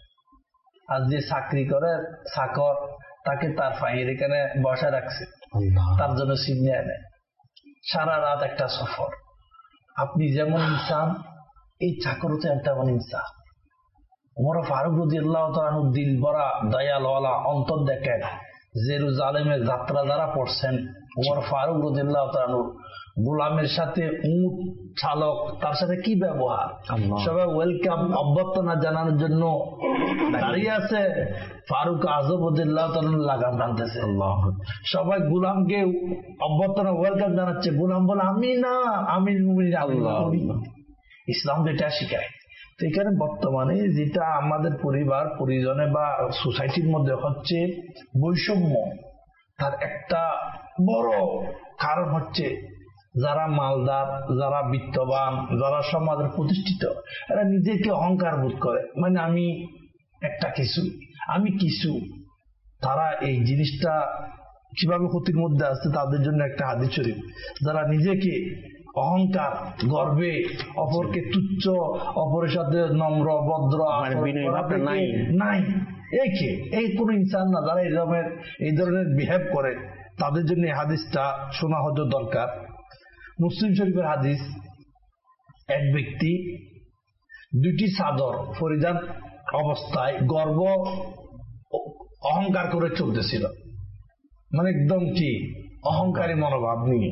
আর যে চাকরি করে চাকর তাকে তার ফাঁয়ের এখানে বসা রাখছে, তার জন্য সিট নিয়ে নেয়। সারা রাত একটা সফর। আপনি যেমন ইনসান, এই চাকরও তো তেমন ইনসান। ওমর ফারুক রাদিয়াল্লাহু তাআলা আনহু দিল ভরা দয়ালওয়ালা অন্তর দেখেন, জেরুজালেমের যাত্রা যারা পড়ছেন, ওমর ফারুক রাদিয়াল্লাহু তাআলা আনহু গোলামের সাথে উট চালক তার সাথে কি ব্যবহার, সবাই ওয়েলকাম অভ্যর্থনা জানানোর জন্য দাঁড়িয়ে আছে, ফারুক আযম রাদিয়াল্লাহু তাআলা লাগাম টানতেছে, সবাই গোলামকে অভ্যর্থনা ওয়েলকাম জানাচ্ছে, গোলাম বলে আমি না, আমি আল্লাহ। ইসলাম যেটা শিখায়। তো এখানে বর্তমানে যেটা আমাদের পরিবার পরিজনে বা সোসাইটির মধ্যে হচ্ছে বৈষম্য, তার একটা বড় কারণ হচ্ছে যারা মালদার, যারা বিত্তবান, যারা সমাজের প্রতিষ্ঠিত, এরা নিজেকে অহংকার বোধ করে, মানে আমি একটা কিছু, আমি কিছু। তারা এই জিনিসটা কিভাবে ক্ষতির মধ্যে আসছে তাদের জন্য একটা হাদিস শরীফ, যারা নিজেকে অহংকার, গর্বে, অপরকে তুচ্ছ, অপরের সাথে নম্র ভদ্র নাই, এই কোন ইনসান না। যারা এই ধরনের বিহেভ করে তাদের জন্য এই হাদিসটা শোনা হয়তো দরকার। মুসলিম শরীফের হাদিস, এক ব্যক্তি দুটি চাদর পরিধান অবস্থায় গর্ব অহংকার করে চলতেছিল, মানে একদম কি অহংকারী মনোভাব নিয়ে।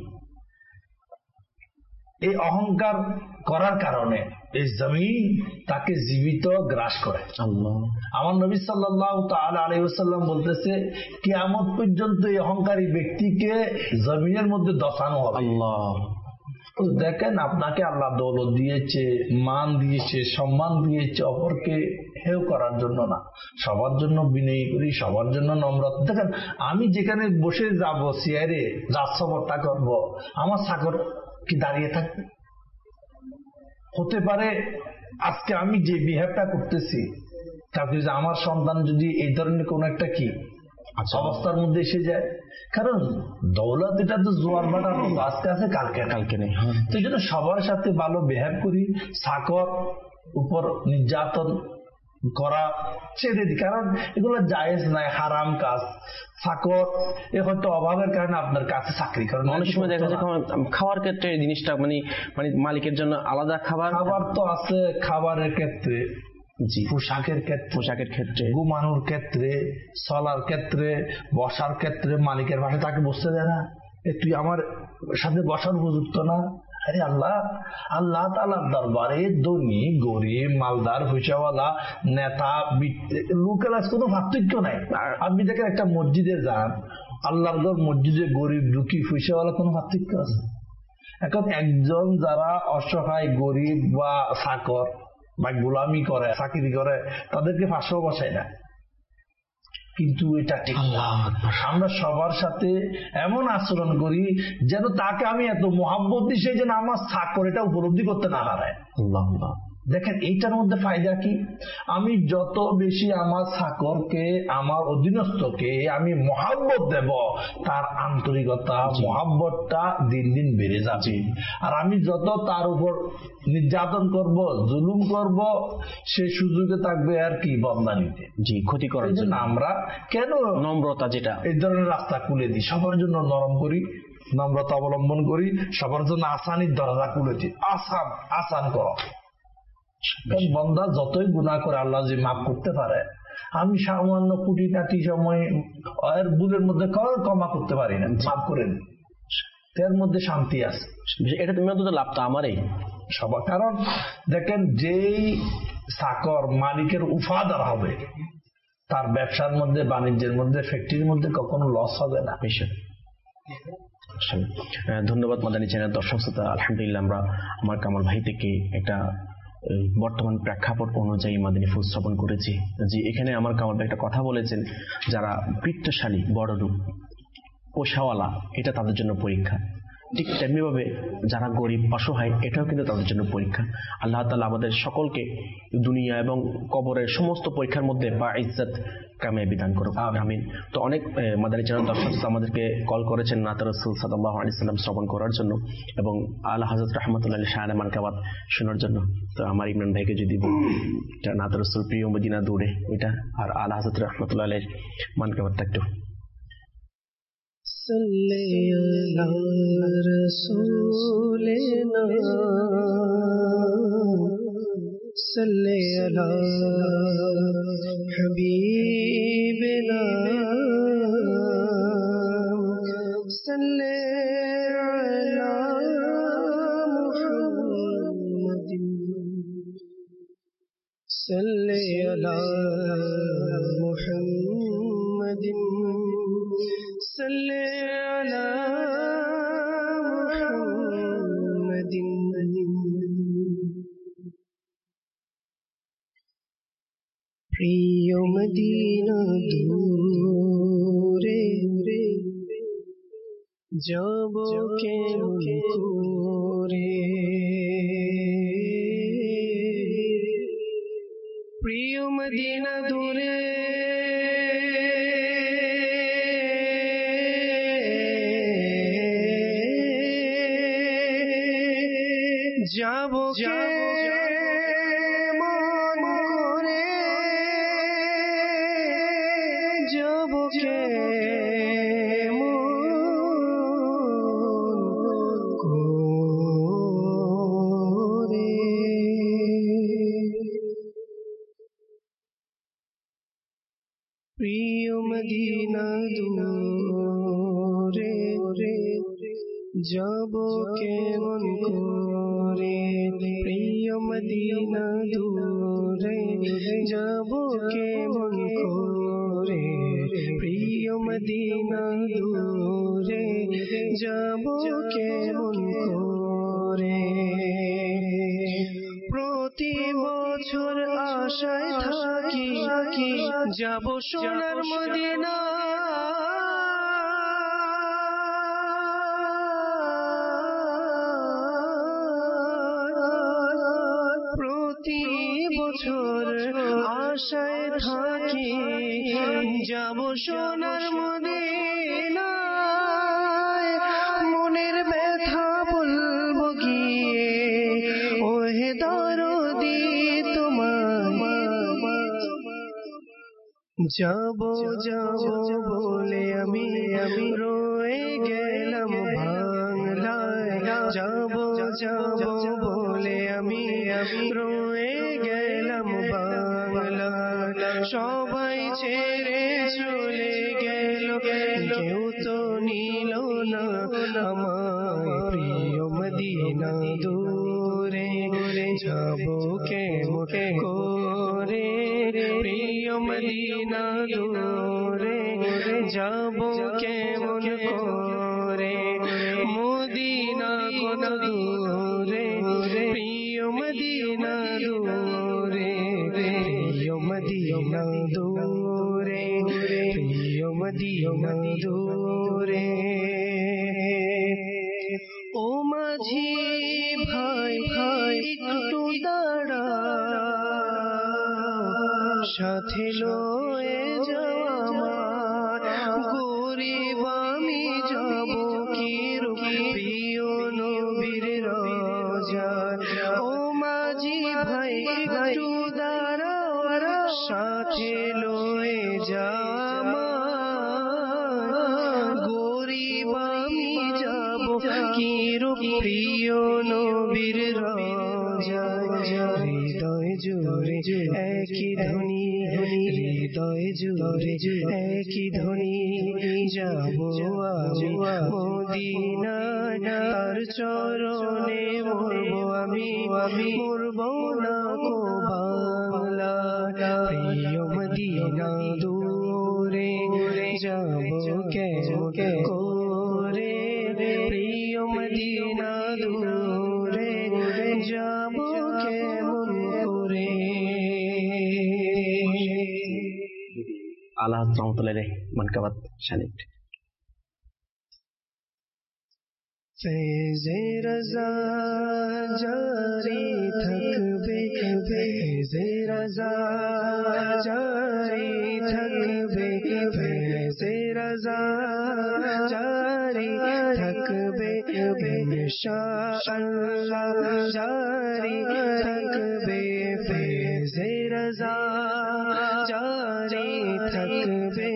এই অহংকার করার কারণে এই জমিন তাকে জীবিত গ্রাস করে। আমার নবী সাল্লাল্লাহু তাআলা আলাইহি ওয়াসাল্লাম বলতেছে, কিয়ামত পর্যন্ত এই অহংকারী ব্যক্তিকে জমিনের মধ্যে দফানো হবে। দেখেন, আপনাকে আল্লাহ দৌলত দিয়েছে, মান দিয়েছে, সম্মান দিয়েছে, অপরকে হেয় করার জন্য না, সবার জন্য বিনয়ী করি, সবার জন্য নম্রতা। দেখেন, আমি যেখানে বসে যাব চেয়ারে রাজসভাটা করবো, আমার চাকর কি দাঁড়িয়ে থাকবে? হতে পারে আজকে আমি যে বিহেভটা করতেছি, তাতে আমার সন্তান যদি এই ধরনের কোন একটা কি অবস্থার মধ্যে এসে যায়, কারণ দৌলত এটা তো জোয়ার বাটার মতো, আজকে আছে কালকে নেই। তো এই জন্য সবার সাথে ভালো বিহেভ করি, চাকর উপর নির্যাতন করা ছেড়ে দিই, কারণ এগুলো জায়েজ নাই, হারাম কাজ। চাকর এ হয়তো অভাবের কারণে আপনার কাছে চাকরি করেন। অনেক সময় দেখা যায় খাওয়ার ক্ষেত্রে এই জিনিসটা মানে মালিকের জন্য আলাদা খাবার তো আছে, খাবারের ক্ষেত্রে, পোশাকের ক্ষেত্রে, ঘুমানোর ক্ষেত্রে, চলার ক্ষেত্রে, বসার ক্ষেত্রে মালিকের পাশে তাকে বসতে দেয় না, তুই আমার সাথে বসার উপযুক্ত না। আরে আল্লাহ তাআলার দরবারে ধনী গরিব মালদার পয়সাওয়ালা নেতা লোকের কোনো পার্থক্য নাই। আপনি দেখেন একটা মসজিদে যান, আল্লাহর মসজিদে গরিব দুঃখী পয়সাওয়ালা কোনো পার্থক্য আছে? এখন একজন যারা অসহায় গরিব বা চাকর বা গোলামি করে চাকরি করে তাদেরকে পাশেও বসায় না, কিন্তু এটা ঠিক। আমরা সবার সাথে এমন আচরণ করি যেন তাকে আমি এত মহাব্বত দিই সে যেন আমার চাকর এটা উপলব্ধি করতে না পারে। দেখেন এইটার মধ্যে ফায়দা কি? আমি যত বেশি আমার চাকরকে, আমার অধীনস্থকে আমি মহাব্বত দেব, তার আন্তরিকতা মহাব্বতটা দিন দিন বেড়ে যাবে। আর আমি যত তার উপর নির্যাতন করব, জুলুম করব, সে সুযোগে থাকবে আর কি বদলা নিতে, ক্ষতি করার জন্য। আমরা কেন নম্রতা, যেটা এই ধরনের রাস্তা খুলে দিই, সবার জন্য নরম করি, নম্রতা অবলম্বন করি, সবার জন্য আসানির দরজা খুলে দিই। আসান করো। বন্দা যতই গুনাহ করে আল্লাহ যে মাফ করতে পারে, আমি সামান্য কুটিনাটি সময় এর ভুলের মধ্যে ক্ষমা করতে পারি না, মাফ করে দিই, এর মধ্যে শান্তি আছে। এটা তুমি অন্তত লাভ তো আমারই সবার। কারণ দেখেন, যেই চাকর মালিকের উফাদার হবে তার ব্যবসার মধ্যে, বাণিজ্যের মধ্যে, ফ্যাক্টরির মধ্যে কখনো লস হবে না। ধন্যবাদ মাদানী চ্যানেল দর্শক শ্রোতা। আলহামদুলিল্লাহ আমরা আমার কামাল ভাই থেকে একটা বর্তমান প্রেক্ষাপট অনুযায়ী মাদানী ফুল শ্রবণ করেছি। যে এখানে আমার কামাল ভাই একটা কথা বলেছেন, যারা বৃত্তশালী বড়লোক পয়সাওয়ালা এটা তাদের জন্য পরীক্ষা, ঠিক তেমনি ভাবে যারা গরিব অসহায় এটাও কিন্তু তাদের জন্য পরীক্ষা। আল্লাহ তাআলা আমাদের সকলকে দুনিয়া এবং কবরের সমস্ত পরীক্ষার মধ্যে বা ইজ্জত কামিয়াবি দান করুক, আমিন। তো অনেক মাদানী চ্যানেল দর্শক আমাদেরকে কল করেছেন নাত রাসূল সাল্লাল্লাহু আলাইহি ওয়াসাল্লাম শ্রবণ করার জন্য এবং আলা হযরত রাহমাতুল্লাহি আলাইহি শানে মানকাবাত শোনার জন্য। তো আমার ইমরান ভাইকে যদি নাত রাসূল প্রিয় মদিনা দূরে ওইটা, আর আলা হযরত রাহমাতুল্লাহি আলাইহি মানকাবাতটা একটু صلی علی رسولنا صلی علی حبیبنا صلی علی محمد صلی علی محمد صلی علی محمد প্রিয় মদিনা দূরে যাব কেমন করে, প্রিয় মদিনা দূরে যাব কেমন করে, যাব কেমন করে, প্রিয় মদিনা দূরে যাব কেমন করে, প্রিয় মদিনা দূরে যাব কেমন করে, প্রিয় মদিনা দূরে যাব কেমন করে, প্রতি বছর আশায় থাকি যাব সোনার মদিনা, প্রতি বছর আশায় থাকি যাব সোনার মদিনা, মনের ব্যথা বলবো গিয়ে ওহে দরদি তোমায় যাব যাব বলে আমি রয়ে গেলাম বাংলায়, যাব যাব বলে আমি রয়ে গেলাম বাংলায়। সবাই ছেড়ে চলে গেল, কেউ তো নিল না আমার প্রিয় মদিনা দূরে। যাব কেমন করে প্রিয় মদিনা দূরে, যাব কেমন করে মদিনা কোন দূরে, প্রিয় মদিনা দূরে, প্রিয় মদিনা দূরে, প্রিয় মদিনা দূরে। ও মাঝি ভাই ভাই একটু দাঁড়া, সাথে লয়ে যাও আমার, গরিব আমি যাব কি প্রিয় নবীর রওজায়। ও মাঝি ভাই একটু দাঁড়াও, সাথে লয়ে যাও আমার, গরিব আমি যাব কি প্রিয় নবীর রওজায়। হৃদয় জুড়ে একই ধ্বনি, হৃদয় জুড়ে একই ধ্বনি, যাব আমি মদিনায়, তার চরণে মরব আমি, মরব না গো বাংলা। প্রিয় মদিনা দূরে, যাব কেমন করে প্রিয় মদিনা দূরে, যাব কেমন করে। আল্লাহ রহমতুল্লাহ মানকাবাত শানিক। ফেজে রাজা জারি থাকবে, ফেজে রাজা জারি থাকবে, ফেজে রাজা জারি থাকবে, ইনশাআল্লাহ জারি থাকবে, ফেজে রাজা জারি থাকবে,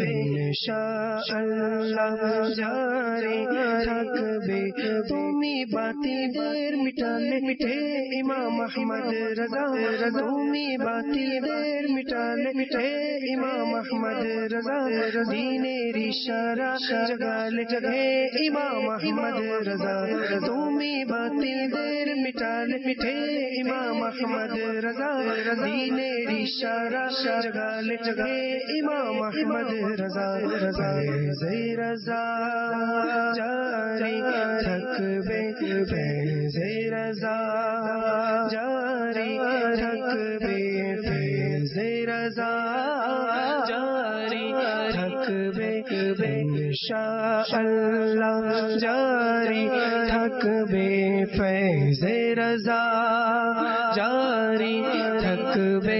ইনশাআল্লাহ জারি থাকবে। তুমি বাতিলের মিটালে মিঠে ইমাম আহমদ রাজা, তুমি বাতিলের মিটালে মিঠে ইমাম আহমদ রাজা, দ্বীনের ইশারা জাগালে হে ইমাম আহমদ রাজা। তুমি বাতিলের মিটালে মিঠে ইমাম আহমদ রাজা, দ্বীনের ইশারা জাগালে হে ইমাম আহমদ রাজা। ফেজে রাজা জারি থাকবে, ফেজে রাজা জারি থাকবে, ফেজে রাজা জারি থাকবে, ইনশাআল্লাহ জারি থাকবে, ফেজে রাজা জারি থাকবে,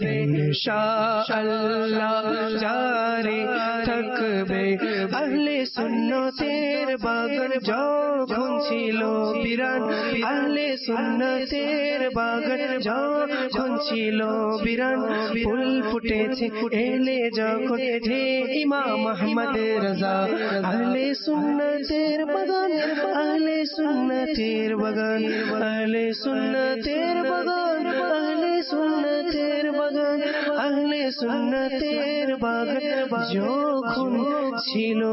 ইনশাআল্লাহ জারি থাকবে। আহলে সুন্নতের বাগান যখন ছিল বিরান, আহলে সুন্নতের বাগান যখন ছিল বিরান, ফুল ফুটেছে এলে যখন হে ইমাম আহমদ রাজা। আহলে সুন্নতের বাগান, আহলে সুন্নতের বাগান, আহলে সুন্নতের বাগান, আহলে সুন্নতের বাগান, আহলে সুন্নতের বাগান যখন ছিল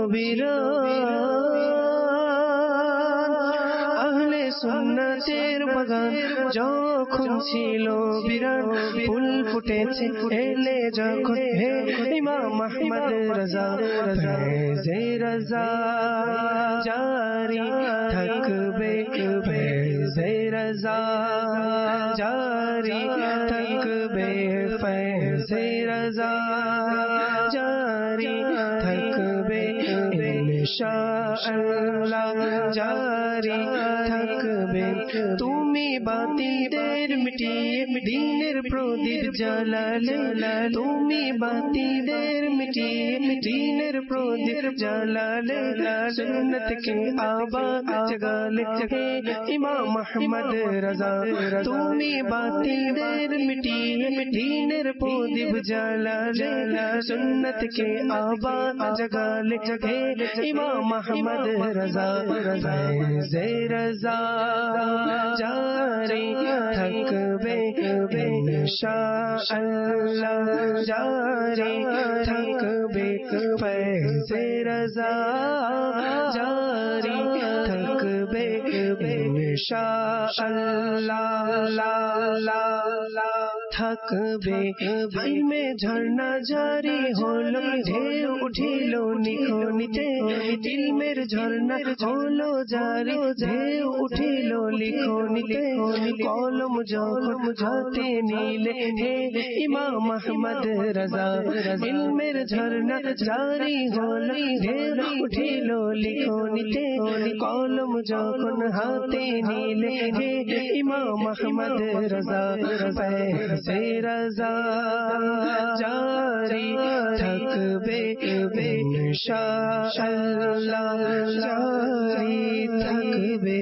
বিরান, আহলে সুন্নতের বাগান যখন ছিল বিরান, ফুল ফুটেছে এলে যখন হে ইমাম আহমদ রাজা। ফেজে রাজা জারি থাকবে, ফেজে রাজা জারি থাকবে, ফেজে রাজা জারি থাকবে, ইনশাআল্লাহ জারি থাকবে। তুমি বাতিদের মিটিয়ে দিনের প্রদীপ জ্বালালে, তুমি বাতিদের মিটিয়ে দিনের প্রদীপ জ্বালালে, সুন্নত কে আবাদ জাগালে হে ইমাম আহমদ রাজা। তুমি বাতিদের মিটিয়ে দিনের প্রদীপ জ্বালালে, সুন্নত কে আবাদ জাগালে হে ইমাম আহমদ রাজা। ফৈজে রাজা জারি থাকবে ইনশাআল্লাহ, জারি থাকবে ফৈজে রাজা জারি থাকবে ইনশাআল্লাহ, থাকবে। ইলমে ঝর্ণা জারি হলো, ঢেউ উঠিল নিখনিতে, ইলমের ঝর্ণা হলো জারি, ঢেউ উঠিল লিখনিতে। কলম যখন হাতে নিলে হে ইমাম আহমদ রাজা, ইলমের ঝর্ণা জারি হলো, ঢেউ উঠিল লিখনিতে। কলম যখন হাতে নিলে হে ইমাম আহমদ রাজা, ফৈজে রাজা জারি থাকবে ইনশাআল্লাহ, জারি থাকবে।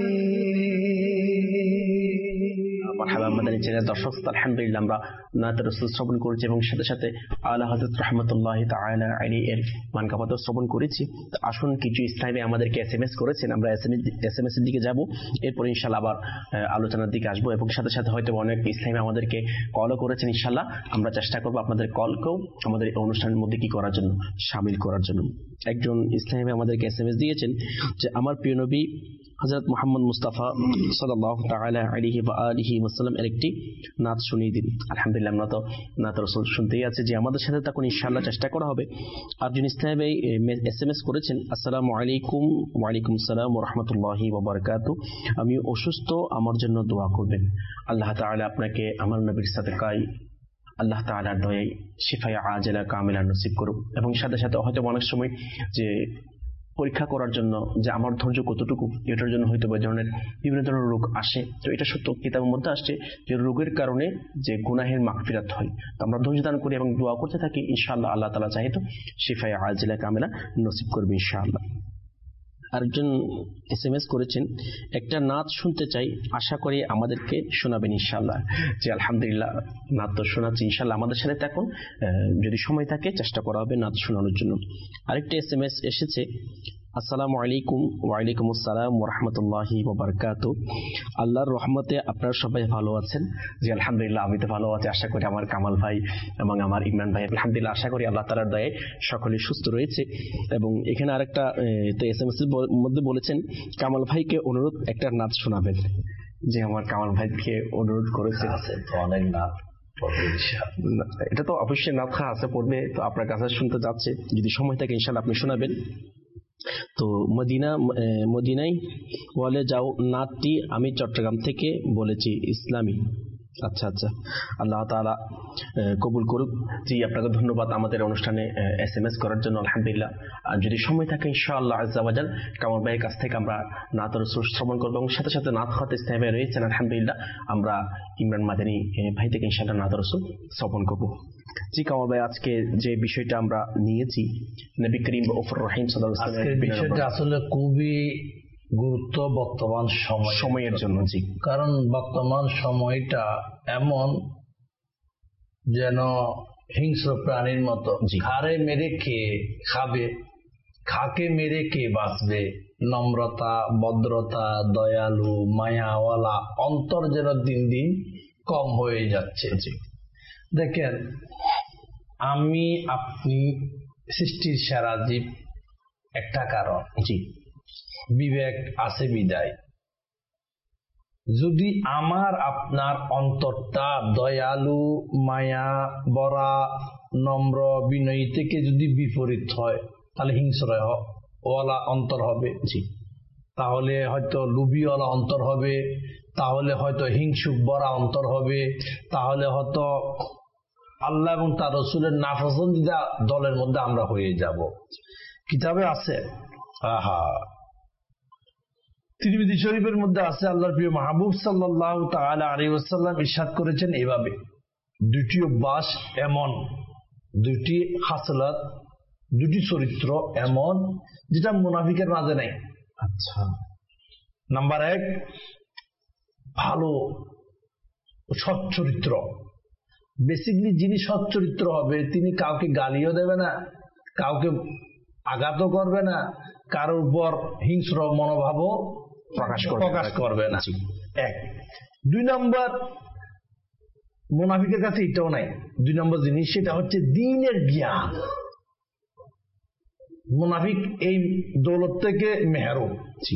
আমাদের চ্যানেল দর্শক, আলহামদুলিল্লাহ আমরা নাত রাসূল শ্রবণ করেছি এবং সাথে সাথে আলা হযরত রাহমাতুল্লাহি তাআলা আলাইহি এর মানকাবাত শ্রবণ করেছি। তো আসুন, কিছু ইসলামে আমাদেরকে এসএমএস করেছেন, আমরা এসএমএস এর দিকে যাব, এরপর ইনশাআল্লাহ আবার আলোচনার দিকে আসবো এবং সাথে সাথে হয়তো অনেক ইসলামে আমাদেরকে কলও করেছেন। ইনশাআল্লাহ আমরা চেষ্টা করবো আপনাদের কলকেও আমাদের এই অনুষ্ঠানের মধ্যে কি করার জন্য, শামিল করার জন্য। একজন ইসলামে আমাদেরকে এসএমএস দিয়েছেন যে আমার প্রিয় নবী হযরত মুহাম্মদ মুস্তাফা সাল্লাল্লাহু তাআলা আলাইহি ওয়া আলিহি ওয়াসাল্লাম এর একটি নাত শুনিয়ে দিন। আলহামদুলিল্লাহ আমরা তো নাত রাসূল শুনতেই আছে, যে আমাদের সাথে তখন ইনশাআল্লাহ চেষ্টা করা হবে। আরজন ইসলাম ভাই এসএমএস করেছেন, আসসালামু আলাইকুম। ওয়া আলাইকুম আসসালাম ওয়া রাহমাতুল্লাহি ওয়া বারাকাতুহু। আমি অসুস্থ, আমার জন্য দোয়া করবেন। আল্লাহ তাআলা আপনাকে আমার নবীর সাদকায়, আল্লাহ তাআলার দয়ায় শিফায়ে আজেলা কামিলা নসিব করুক। এবং সাথে সাথে হয়তো অনেক সময় যে পরীক্ষা করার জন্য যে আমার ধৈর্য কতটুকু, এটার জন্য হয়তো এই ধরনের বিভিন্ন ধরনের রোগ আসে। তো এটা সত্য, কিতাবের মধ্যে আসছে যে রোগের কারণে যে গুনাহের মাগফিরাত হয়। তো আমরা ধৈর্য দান করি এবং দোয়া করতে থাকি, ইনশাআল্লাহ আল্লাহ তাআলা চাইতো শিফায়ে আজেলা কামিলা নসিব করবে ইনশাআল্লাহ। আরেকজন এসএমএস করেছেন, একটা নাত শুনতে চাই, আশা করি আমাদেরকে শোনাবেন ইনশাআল্লাহ। যে আলহামদুলিল্লাহ নাত তো শোনাচ্ছি, ইনশাআল্লাহ আমাদের সাথে থাকুন, যদি সময় থাকে চেষ্টা করা হবে নাত শোনানোর জন্য। আরেকটা এসএমএস এসেছে, আসসালামু আলাইকুম। ওয়া আলাইকুম আসসালাম ওয়া রাহমাতুল্লাহি ওয়া বারাকাতুহু। আল্লাহর রহমতে আপনারা সবাই ভালো আছেন? জি আলহামদুলিল্লাহ আমি তো ভালো আছি, আশা করি আমার কামাল ভাই এবং আমার ইমরান ভাই আলহামদুলিল্লাহ আশা করি আল্লাহ তাআলার দয়ায় সকলে সুস্থ রয়েছে। এবং এখানে আরেকটা তো এসএমএস এর মধ্যে বলেছেন কামাল ভাইকে অনুরোধ একটা নাচ শোনাবেন। যে আমার কামাল ভাইকে অনুরোধ করেছে, আছে তো অনেক নাচ, এটা তো অবশ্যই নাথা আছে পড়বে, তো আপনার কাছে শুনতে যাচ্ছে, যদি সময় থাকে ইনশাআল্লাহ আপনি শোনাবেন। তো মদিনায় ওয়ালে যাও নাতটি আমি চট্টগ্রাম থেকে বলেছি, ইসলামী। আচ্ছা আচ্ছা, আল্লাহ তাআলা কবুল করুক। জি আপনাকে ধন্যবাদ আমাদের অনুষ্ঠানে এসএমএস করার জন্য। আলহামদুলিল্লাহ আর যদি সময় থাকে ইনশাআল্লাহ আজ্জা ওয়া জাল কামাল ভাইয়ের কাছ থেকে আমরা নাত রাসূল শ্রবণ করব এবং সাথে সাথে নাত খাতে ইসলামী ভাই রয়েছেন আলহামদুলিল্লাহ, আমরা ইমরান মাদানী ভাই থেকে ইনশাআল্লাহ নাত রাসূল শ্রবণ করব। জি কামাল ভাই, আজকে যে বিষয়টা আমরা নিয়েছি নবী করিম রাউফুর রহিম সাল্লাল্লাহু আলাইহি ওয়াসাল্লাম, বিষয়টা আসলে খুবই গুরুত্ব বর্তমান সময়ের জন্য। জি, কারণ বর্তমান সময়টা এমন যেন হিংস্র প্রাণীর মতো, খারে মেরে কে খাবে, খাকে মেরে কে বাঁচবে। নম্রতা, ভদ্রতা, দয়ালু, মায়াওয়ালা অন্তর যেন দিন দিন কম হয়ে যাচ্ছে। দেখেন, আমি আপনি সৃষ্টির সেরা জীব, একটা কারণ জি বিবেক আছে বিদায়। যদি আমার আপনার অন্তরটা দয়ালু, মায়া বরা, নম্র, বিনয়ী থেকে যদি বিপরীত হয়, তাহলে হিংস্রওয়ালা অন্তর হবে। জি, তাহলে হয়তো লুবিওয়ালা অন্তর হবে, তাহলে হয়তো হিংসুক বরা অন্তর হবে, তাহলে হয়তো আল্লাহ এবং তার রাসূলের নাপসন্দিদা দলের মধ্যে আমরা হয়ে যাব। কিতাবে আছে, আহা তিরমিজি শরীফের মধ্যে আছে, আল্লাহর প্রিয় মাহবুব সাল্লাল্লাহু তাআলা আলাইহি ওয়াসাল্লাম ইরশাদ করেছেন এভাবে, দুটি অভ্যাস এমন, দুটি খাসলাত, দুটি চরিত্র এমন যেটা মুনাফিকের মাঝে নাই। আচ্ছা, নাম্বার 1, ভালো সৎ চরিত্র। বেসিকলি যিনি সৎ চরিত্র হবে তিনি কাউকে গালিও দেবে না, কাউকে আঘাতও করবে না, কারোর উপর হিংস্র মনোভাবও প্রকাশ করবে না। 1। 2 নম্বর, মুনাফিকের কাছে এটাও নাই। 2 নম্বর জিনিস সেটা হচ্ছে দ্বীনের জ্ঞান। মুনাফিক এই দৌলত থেকে মেহরুম।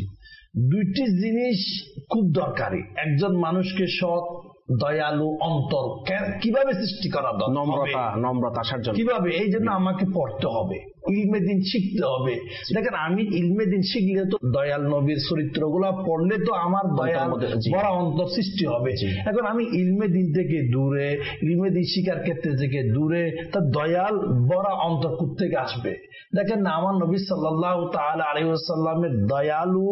দুইটি জিনিস খুব দরকারি একজন মানুষকে সৎ, দয়ালু অন্তর কিভাবে সৃষ্টি করা দরকার, নম্রতা আসার জন্য কিভাবে, এই জন্য আমাকে পড়তে হবে, ইলমে দিন শিখতে হবে। দেখেন, আমি ইলমে দিন শিখলে তো দয়াল নবীর চরিত্রগুলা পড়লে তো আমার দয়াল বড় অন্তর সৃষ্টি হবে। এখন আমি ইলমে দিন থেকে দূরে, ইলমে দিন শিকার ক্ষেত্রে থেকে দূরে, তার দয়াল বড় অন্তর কোত্থেকে আসবে? দেখেন না, আমার নবী সাল্লাল্লাহু তাআলা আলাইহি ওয়াসাল্লামের দয়ালু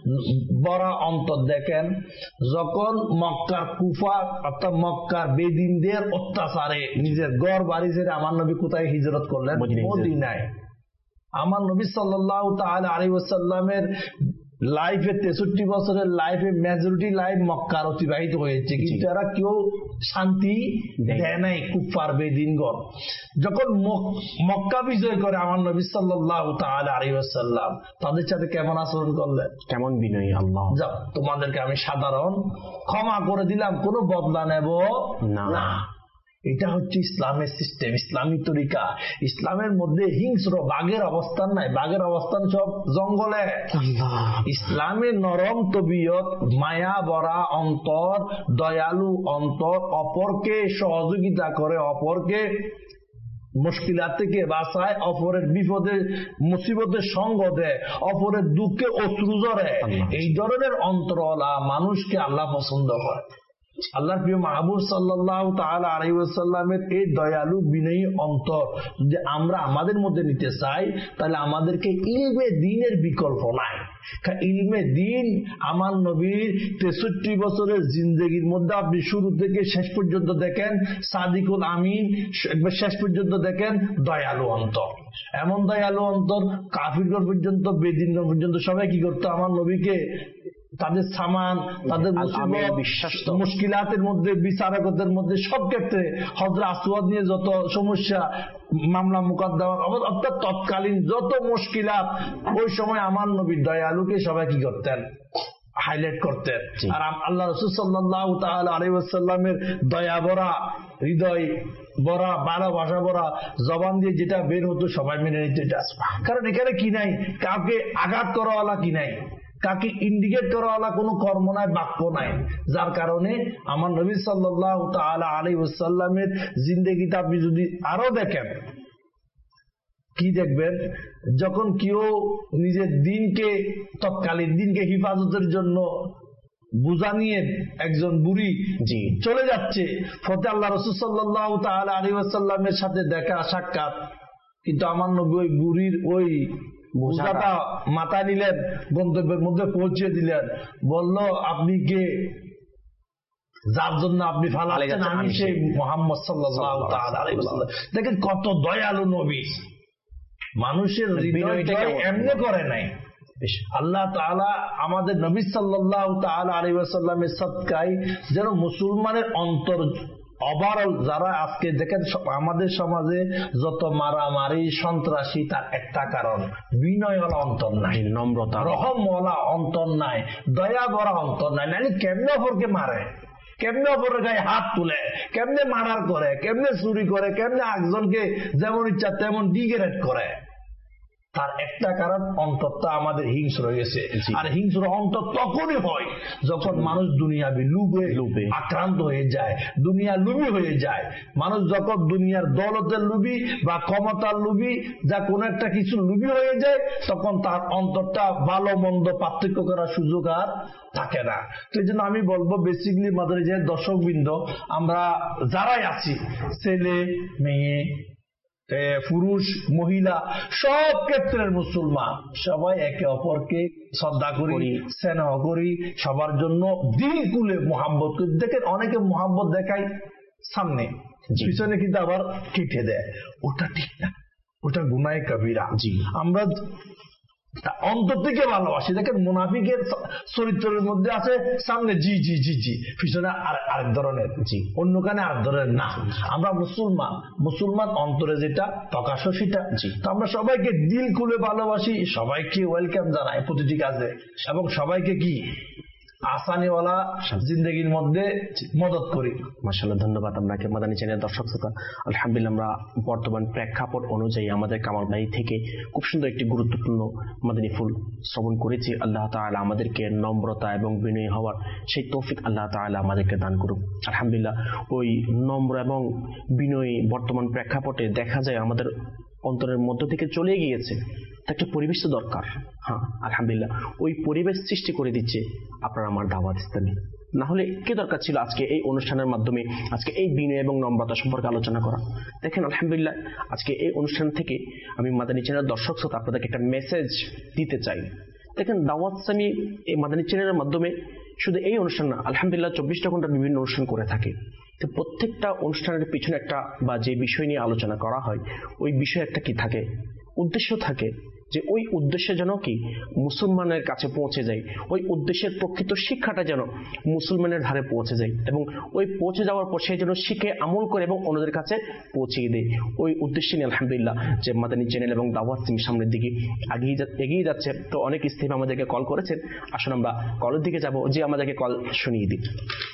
বড় অন্তর দেখেন, যখন মক্কার কুফা অর্থাৎ মক্কার বেদিনদের অত্যাচারে নিজের ঘর বাড়ি ছেড়ে আমার নবী কোথায় হিজরত করলেন? মদিনায়। আমার নবী সাল্লাল্লাহু তাআলা আলাইহি ওয়াসাল্লামের লাইফে 63 বছরের লাইফে মেজরিটি লাইফ মক্কার অতিবাহিত হয়েছে, কিন্তু এরা কেউ শান্তি দেয় নাই কুফার বেদিনগণ। যখন মক্কা বিজয় করে আমার নবী সাল্লাল্লাহু তাআলা আলাইহি ওয়াসাল্লাম তাদের সাথে কেমন আচরণ করলেন? কেমন বিনয়ী। আল্লাহ, যাও তোমাদেরকে আমি সাধারণ ক্ষমা করে দিলাম, কোনো বদলা নেব না। এটা হচ্ছে ইসলামের সিস্টেম, ইসলামী তরিকা। ইসলামের মধ্যে হিংস্র বাঘের অবস্থান নাই, বাঘের অবস্থান সব জঙ্গলে। ইসলামের নরম তবিয়ত, মায়া ভরা অন্তর, দয়ালু অন্তর, অপরকে সহযোগিতা করে, অপরকে মুশকিলাত থেকে বাঁচায়, অপরের বিপদে মুসিবতের সঙ্গ দেয়, অপরের দুঃখে অশ্রু ঝরে। এই ধরনের অন্তরওয়ালা মানুষকে আল্লাহ পছন্দ করে। আল্লাহর প্রিয় মাহবুব সাল্লাল্লাহু তাআলা আলাইহি ওয়াসাল্লামের এই দয়ালু বিনয়ী অন্তর যে আমরা আমাদের মধ্যে নিতে চাই, তাহলে আমাদেরকে ইলমে দ্বীনের বিকল্প নাই। ইলমে দ্বীন আমার নবীর 63 বছরের জিন্দেগির মধ্যে আপনি শুরু থেকে শেষ পর্যন্ত দেখেন সাদিকুল আমিন, শেষ পর্যন্ত দেখেন দয়ালু অন্তর। এমন দয়ালু অন্তর কাফিরগণ পর্যন্ত, বেদিনগণ পর্যন্ত সবাই কি করতো? আমার নবীকে তাদের সামান, তাদের মুশকিলাতের মধ্যে, বিচারকদের মধ্যে সব ক্ষেত্রে হযরত আসওয়াদ নিয়ে যত সমস্যা, মামলা মুকদ্দমা, অর্থাৎ তৎকালীন যত মুশকিলাত, ওই সময় আমার নবীর দয়ালুকে সবাই কি করতেন? হাইলাইট করতেন। আর আল্লাহ রাসূল সাল্লাল্লাহু তাআলা আলাইহি ওয়াসাল্লামের দয়া ভরা হৃদয় বড়া, ভালোবাসা ভরা জবান দিয়ে যেটা বের হতো সবাই মেনে নিত এটা। কারণ এখানে কি নাই? কাউকে আঘাত করাওয়ালা কি নাই, কাকে ইন্ডিকেট করাওয়ালা কোনো কর্ম নাই, বাক্য নাই। যার কারণে আমার নবী সাল্লাল্লাহু তাআলা আলাইহি ওয়াসাল্লামের জিন্দেগিতে আপনি যদি আরো দেখেন, কি দেখবেন? যখন কেউ নিজের দিনকে, তৎকালীন দিনকে হিফাজতের জন্য বোঝা নিয়ে একজন বুড়ি চলে যাচ্ছে, ফতে আল্লাহ রাসূল সাল্লাল্লাহু তাআলা আলাইহি ওয়াসাল্লামের সাথে দেখা সাক্ষাৎ, কিন্তু আমার নবী ওই বুড়ির ওই বোঝাটা মাথায় নিলেন, গন্তব্যের মধ্যে পৌঁছে দিলেন, বলল আপনি কে, যার জন্য আপনি ফালাচ্ছেন? আমি সেই মুহাম্মদ সাল্লাল্লাহু তাআলা আলাইহি ওয়াসাল্লাম। দেখেন কত দয়ালু নবী, মানুষের হৃদয়টা এমনি করে নাই। আল্লাহ তাআলা আমাদের নবী সাল্লাল্লাহু তাআলা আলাইহি ওয়াসাল্লামের সদকায় যেন মুসলমানের অন্তর ওভারঅল, যারা আজকে দেখেন আমাদের সমাজে যত মারামারি সন্ত্রাসী, তার একটা কারণ বিনয়ওয়ালা অন্তর নাই, নম্রতা, রহমওয়ালা অন্তর নাই, দয়া ভরা অন্তর নাই। নাহলে কেমনে অপরকে মারে, কেমনে অপরের গায়ে হাত তুলে, কেমনে মারার করে, কেমনে চুরি করে, কেমনে একজনকে যেমন ইচ্ছা তেমন ডিগ্রেড করে, তার একটা কারণ অন্তরটা আমাদের হিংস্র হয়েছে। আর হিংস্র অন্তর তখনই হয় যখন মানুষ দুনিয়াবি লোভে আক্রান্ত হয়ে যায়, দুনিয়া লুবি হয়ে যায়। মানুষ যখন দুনিয়ার দৌলতের লুবি বা ক্ষমতার লুবি, যা কোন একটা কিছু লুবি হয়ে যায়, তখন তার অন্তরটা ভালো মন্দ পার্থক্য করার সুযোগ আর থাকে না। তো এই জন্য আমি বলবো, বেসিক্যালি মাদ্রাসার দর্শকবৃন্দ, আমরা যারাই আছি, ছেলে মেয়ে, পুরুষ মহিলা সব ক্ষেত্রের মুসলমান সবাই একে অপরকে শ্রদ্ধা করি, স্নেহ করি, সবার জন্য দিল কুলে মোহাব্বত করি। দেখেন অনেকে মোহাব্বত দেখায় সামনে, পিছনে কিন্তু আবার কেটে দেয়, ওটা ঠিক না, ওটা গুনাহে কবিরা। আমরা অন্তর থেকে ভালোবাসি। দেখেন মুনাফিকের চরিত্রের মধ্যে আছে সামনে জি জি জি জি, পিছনে আরেক ধরনের, জি অন্য কানে আরেক ধরনের না। আমরা মুসলমান অন্তরে যেটা প্রকাশ্য সেটা। তো আমরা সবাইকে দিল খুলে ভালোবাসি, সবাইকে ওয়েলকাম জানাই প্রতিটি কাজে, এবং সবাইকে কি আসানিওয়ালা জিন্দগির মধ্যে মদত করি। মাশাআল্লাহ, ধন্যবাদ আপনাকে মাদানী চ্যানেলের দর্শক শ্রোতা। আলহামদুলিল্লাহ, আমরা বর্তমান প্রেক্ষাপট অনুযায়ী আমাদের কামাল ভাই থেকে খুব সুন্দর একটি গুরুত্বপূর্ণ মাদানী ফুল শ্রবণ করেছি। আল্লাহ তাআলা আমাদেরকে নম্রতা এবং বিনয়ী হওয়ার সেই তৌফিক আল্লাহ তাআলা আমাদেরকে দান করুক। আলহামদুলিল্লাহ, ওই নম্র এবং বিনয়ী বর্তমান প্রেক্ষাপটে দেখা যায় আমাদের অন্তরের মধ্য থেকে চলে গিয়েছে, একটা পরিবেশ তো দরকার। হ্যাঁ, আলহামদুলিল্লাহ, ওই পরিবেশ সৃষ্টি করে দিচ্ছে আপনার আমার দাওয়াত ইসলামী। না হলে কি দরকার ছিল আজকে এই অনুষ্ঠানের মাধ্যমে আজকে এই বিনয় এবং নম্রতা সম্পর্কে আলোচনা করা। দেখেন আলহামদুলিল্লাহ, আজকে এই অনুষ্ঠান থেকে আমি মাদানী চ্যানেলের দর্শক শ্রোতা আপনাদেরকে একটা মেসেজ দিতে চাই। দেখেন দাওয়াত ইসলামী এই মাদানী চ্যানেলের মাধ্যমে শুধু এই অনুষ্ঠান না, আলহামদুলিল্লাহ 24টা ঘন্টা বিভিন্ন অনুষ্ঠান করে থাকে। তো প্রত্যেকটা অনুষ্ঠানের পিছনে একটা বা যে বিষয় নিয়ে আলোচনা করা হয় ওই বিষয় একটা কি থাকে, উদ্দেশ্য থাকে, যে ওই উদ্দেশ্য যেন কি মুসলমানের কাছে পৌঁছে যায়, ওই উদ্দেশ্যের প্রকৃত শিক্ষাটা যেন মুসলমানের ধারে পৌঁছে যায়, এবং ওই পৌঁছে যাওয়ার পর সে যেন শিখে আমল করে এবং অন্যদের কাছে পৌঁছিয়ে দেয়। ওই উদ্দেশ্যে নিয়ে আলহামদুলিল্লাহ যে মাদানী চ্যানেল এবং দাওয়াত ইসলামী সামনের দিকে এগিয়ে যাচ্ছে। তো অনেক স্থায়ী আমাদেরকে কল করেছেন, আসুন আমরা কলের দিকে যাব। যে আমাদেরকে কল শুনিয়ে দিই।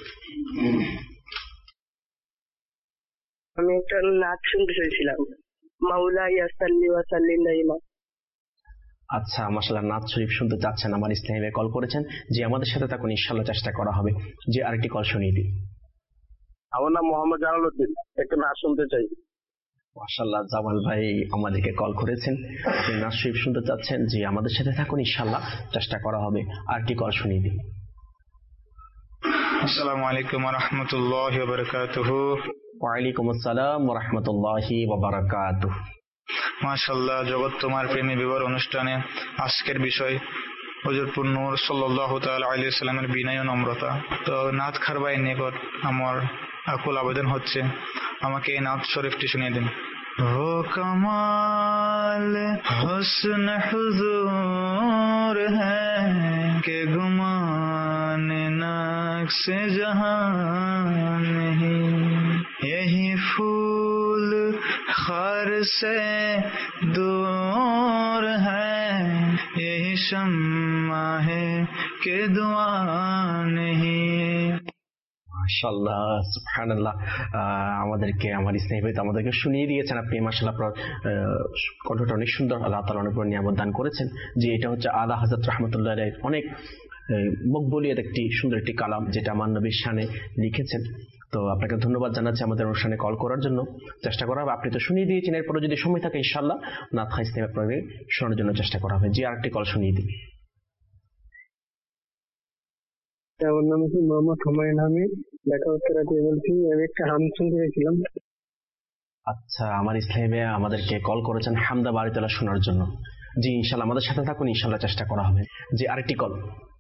আমি একটা নাচ শুনতে চাইছিলাম, মাওলা ইয়াসাল্লি ওয়া সাল্লিম দাইমা। আচ্ছা, মাশাআল্লাহ, নাচ শরীফ শুনতে চাচ্ছেন, আমার ইসলামী ভাই কল করেছেন, যে আমাদের সাথে তখন ইনশাআল্লাহ চেষ্টা করা হবে। যে আরেকটি কল শুনিয়ে দিই। আমার নাম মোহাম্মদ জালালউদ্দিন, একটা নাচ শুনতে চাই। মাশাআল্লাহ, জামাল ভাই আমাদেরকে কল করেছেন, নাচ শরীফ শুনতে চাচ্ছেন, যে আমাদের সাথে থাকুন, ইনশাআল্লাহ চেষ্টা করা হবে। আরেকটি কল শুনিয়ে দিই। আসসালামু আলাইকুম ওয়া রাহমাতুল্লাহি ওয়া বারাকাতুহু। ওয়া আলাইকুম আসসালাম ওয়া রাহমাতুল্লাহি ওয়া বারাকাতুহু। মাশাআল্লাহ, জগৎ তোমার প্রেমী বিবর অনুষ্ঠানে আজকের বিষয় হুজুরপুর নূর সাল্লাল্লাহু তাআলা আলাইহি ওয়াসাল্লামের বিনয় ও নম্রতা। তো নাথ খারবাই নিকট আমার আকুল আবেদন হচ্ছে, আমাকে এই নাথ শরীফটি শুনিয়ে দিন। ও কমাল হুসন হুজুর হ্যায় কে গুমান নকশে জাহান নেহি, यही फूल खर से दूर है, यही शम्मा है कि दुआ नहीं। মাশাআল্লাহ, সুবহানাল্লাহ, আমাদেরকে আমার ইসলামী ভাই আমাদেরকে শুনিয়ে দিয়েছেন আপনি। মাশাআল্লাহ, আপনার কণ্ঠটা অনেক সুন্দর, আল্লাহ তাআলা অনেক বড় নিয়ামত দান করেছেন। যে এটা হচ্ছে আলা হযরত রাহমাতুল্লাহ আলাইহি অনেক মকবুলিয়ত একটি সুন্দর একটি কালাম, যেটা আমার নবীর শানে লিখেছেন। তো আপনাকে ধন্যবাদ জানাচ্ছি আমাদের অনুষ্ঠানে কল করার জন্য। চেষ্টা করা হবে, আপনি তো শুনিয়ে দিয়েছেন, এরপরে যদি সময় থাকে ইনশাআল্লাহ নাথ ইসলামী আপনাকে শোনার জন্য চেষ্টা করা হবে। যে আরেকটি কল শুনিয়ে দিই। আমার নাম হচ্ছে মোহাম্মদ হুমায়ুন আহমেদ, ঢাকা উত্তরা থেকে বলছি। আমি একটা হাম শুনতে চাইছিলাম। আচ্ছা, আমার ইসলামী ভাই আমাদেরকে কল করেছেন হামদা বাড়িতলা শোনার জন্য। জি ইনশাআল্লাহ আমাদের সাথে থাকুন, ইনশাআল্লাহ চেষ্টা করা হবে। যে আরেকটি কল।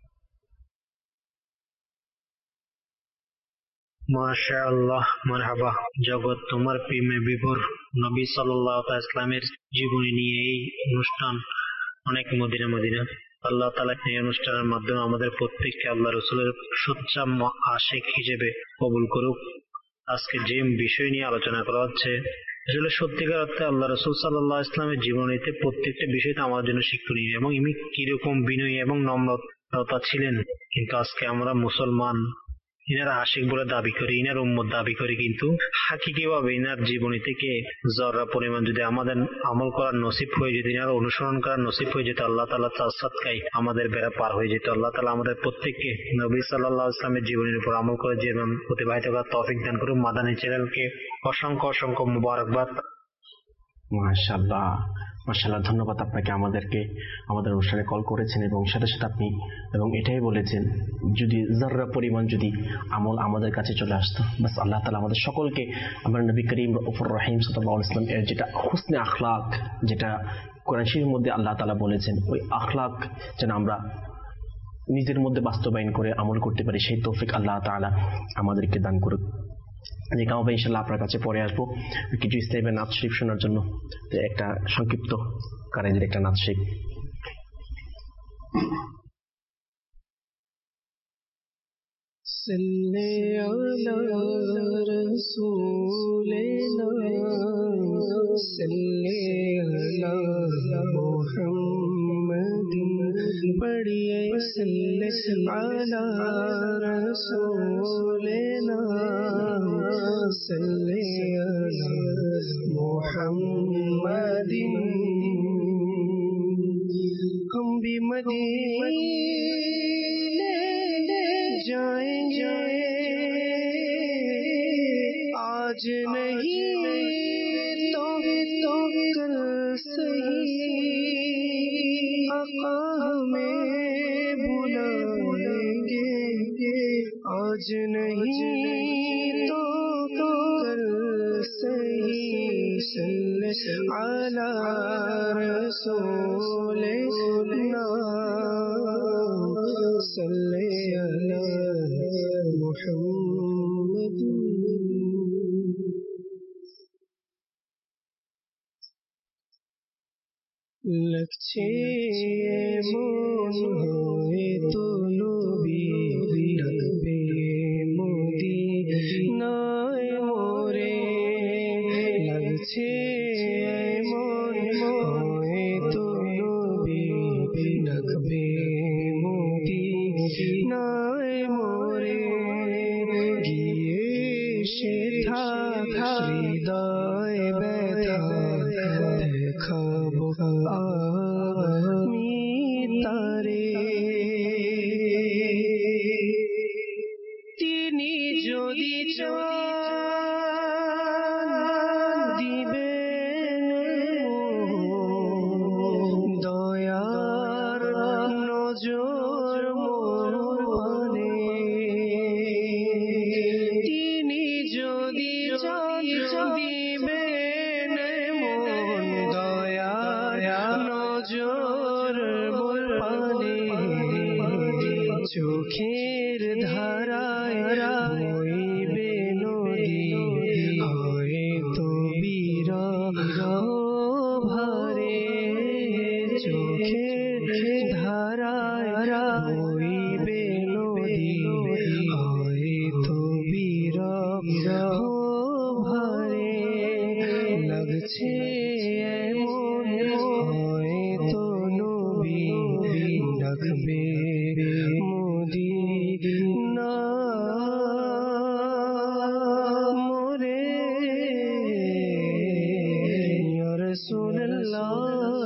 মাশাআল্লাহ, মারহাবা। জগৎ তোমার প্রেমে বিভোর, নবী সাল্লাল্লাহু আলাইহি ওয়াসাল্লামের জীবনী নিয়ে এই অনুষ্ঠান অনেক মদিনা মদিনা। আল্লাহ তাআলা এই অনুষ্ঠানের মাধ্যমে আমাদের প্রত্যেককে আল্লাহ রাসূলের সচ্চা আশিক হিসেবে কবুল করুক। আজকে যে বিষয় নিয়ে আলোচনা করা হচ্ছে, আসলে সত্যিকার অর্থে আল্লাহ রাসূল সাল্লাল্লাহু আলাইহি ওয়াসাল্লামের জীবনীতে প্রত্যেকটা বিষয়টা আমাদের জন্য শিক্ষণীয়, এবং ইনি কিরকম বিনয়ী এবং নম্রতা ছিলেন। কিন্তু আজকে আমরা মুসলমান, ইনারা আশিক বলে দাবি করি, ইনার উম্মত দাবি করি, কিন্তু হাকিকি ভাবে ইনার জীবনী থেকে জররা পরিমাণ যদি আমাদের আমল করার নসিব হয়ে যেত, ইনার অনুসরণ করার নসিব হয়ে যেত, আল্লাহ তাআলা সাদকায় আমাদের বেড়া পার হয়ে যেত। আল্লাহ তাআলা আমাদের প্রত্যেককে নবী সাল্লাল্লাহু আলাইহি ওয়াসাল্লামের জীবনের উপর আমল করে জীবন অতিবাহিত করার তৌফিক দান করুন। মাদানী চ্যানেলকে অসংখ্য অসংখ্য মুবারকবাদ। মাশাআল্লাহ, মাশাআল্লাহ, ধন্যবাদ আপনাকে আমাদের অনুষ্ঠানে কল করেছেন এবং সাথে সাথে আপনি এবং এটাই বলেছেন যদি যাররা পরিমাণ যদি আমল আমাদের কাছে চলে আসতো, বাস আল্লাহ তাআলা আমাদের সকলকে আমার নবী করিম রউফুর রহিম সাল্লাল্লাহু আলাইহি ওয়াসাল্লাম এর যেটা হুসনে আখলাক, যেটা কোরআন শরীফের মধ্যে আল্লাহ তাআলা বলেছেন, ওই আখলাক যেন আমরা নিজের মধ্যে বাস্তবায়ন করে আমল করতে পারি, সেই তৌফিক আল্লাহ তাআলা আমাদেরকে দান করুক। যে কামাবে ইনশাআল্লাহ আপনার কাছে পরে আসবো কিছু ইসলামের নাত শরীফ শোনার জন্য, একটা সংক্ষিপ্ত কারাইদের একটা নাত শরীফ। সাল্লি আলা রাসূলিনা সাল্লি আলা মুহাম্মাদিন, পড়িয়ে সাল্লি আলা রাসূলিনা সাল্লি আলা মুহাম্মাদিন। हम भी मदीने जाएंगे आज नहीं तो कल सही, आका हमें बुलाएंगे आज नहीं तो कल सही। सल्ले अला रसूलिना सल्ले अला मुहम्मद। लगছে মন হয়ে তো নবী ডাকবে মদিনায় মোরে, লাগছে মন হয়ে তো নবী ডাকবে মদিনায় মোরে, গিয়ে সে থাকা হৃদয় ব্যথা দেখাবো আমি তারে, তিনি যদি চান দিবেন দয়ার নজর মোর পানে, তিনি যদি চান দিবেন মন দয়ার নজর মোর পানে, চোখের ধারায় বইবে নদী হয়তো বিরহ ভারে, চোখের ধারায় বইবে নদী হয়তো বিরহ ভারে, লাগছে এমন হয়তো নবী ডাকবে মদিনা মোরে, ইয়া রাসূলুল্লাহ।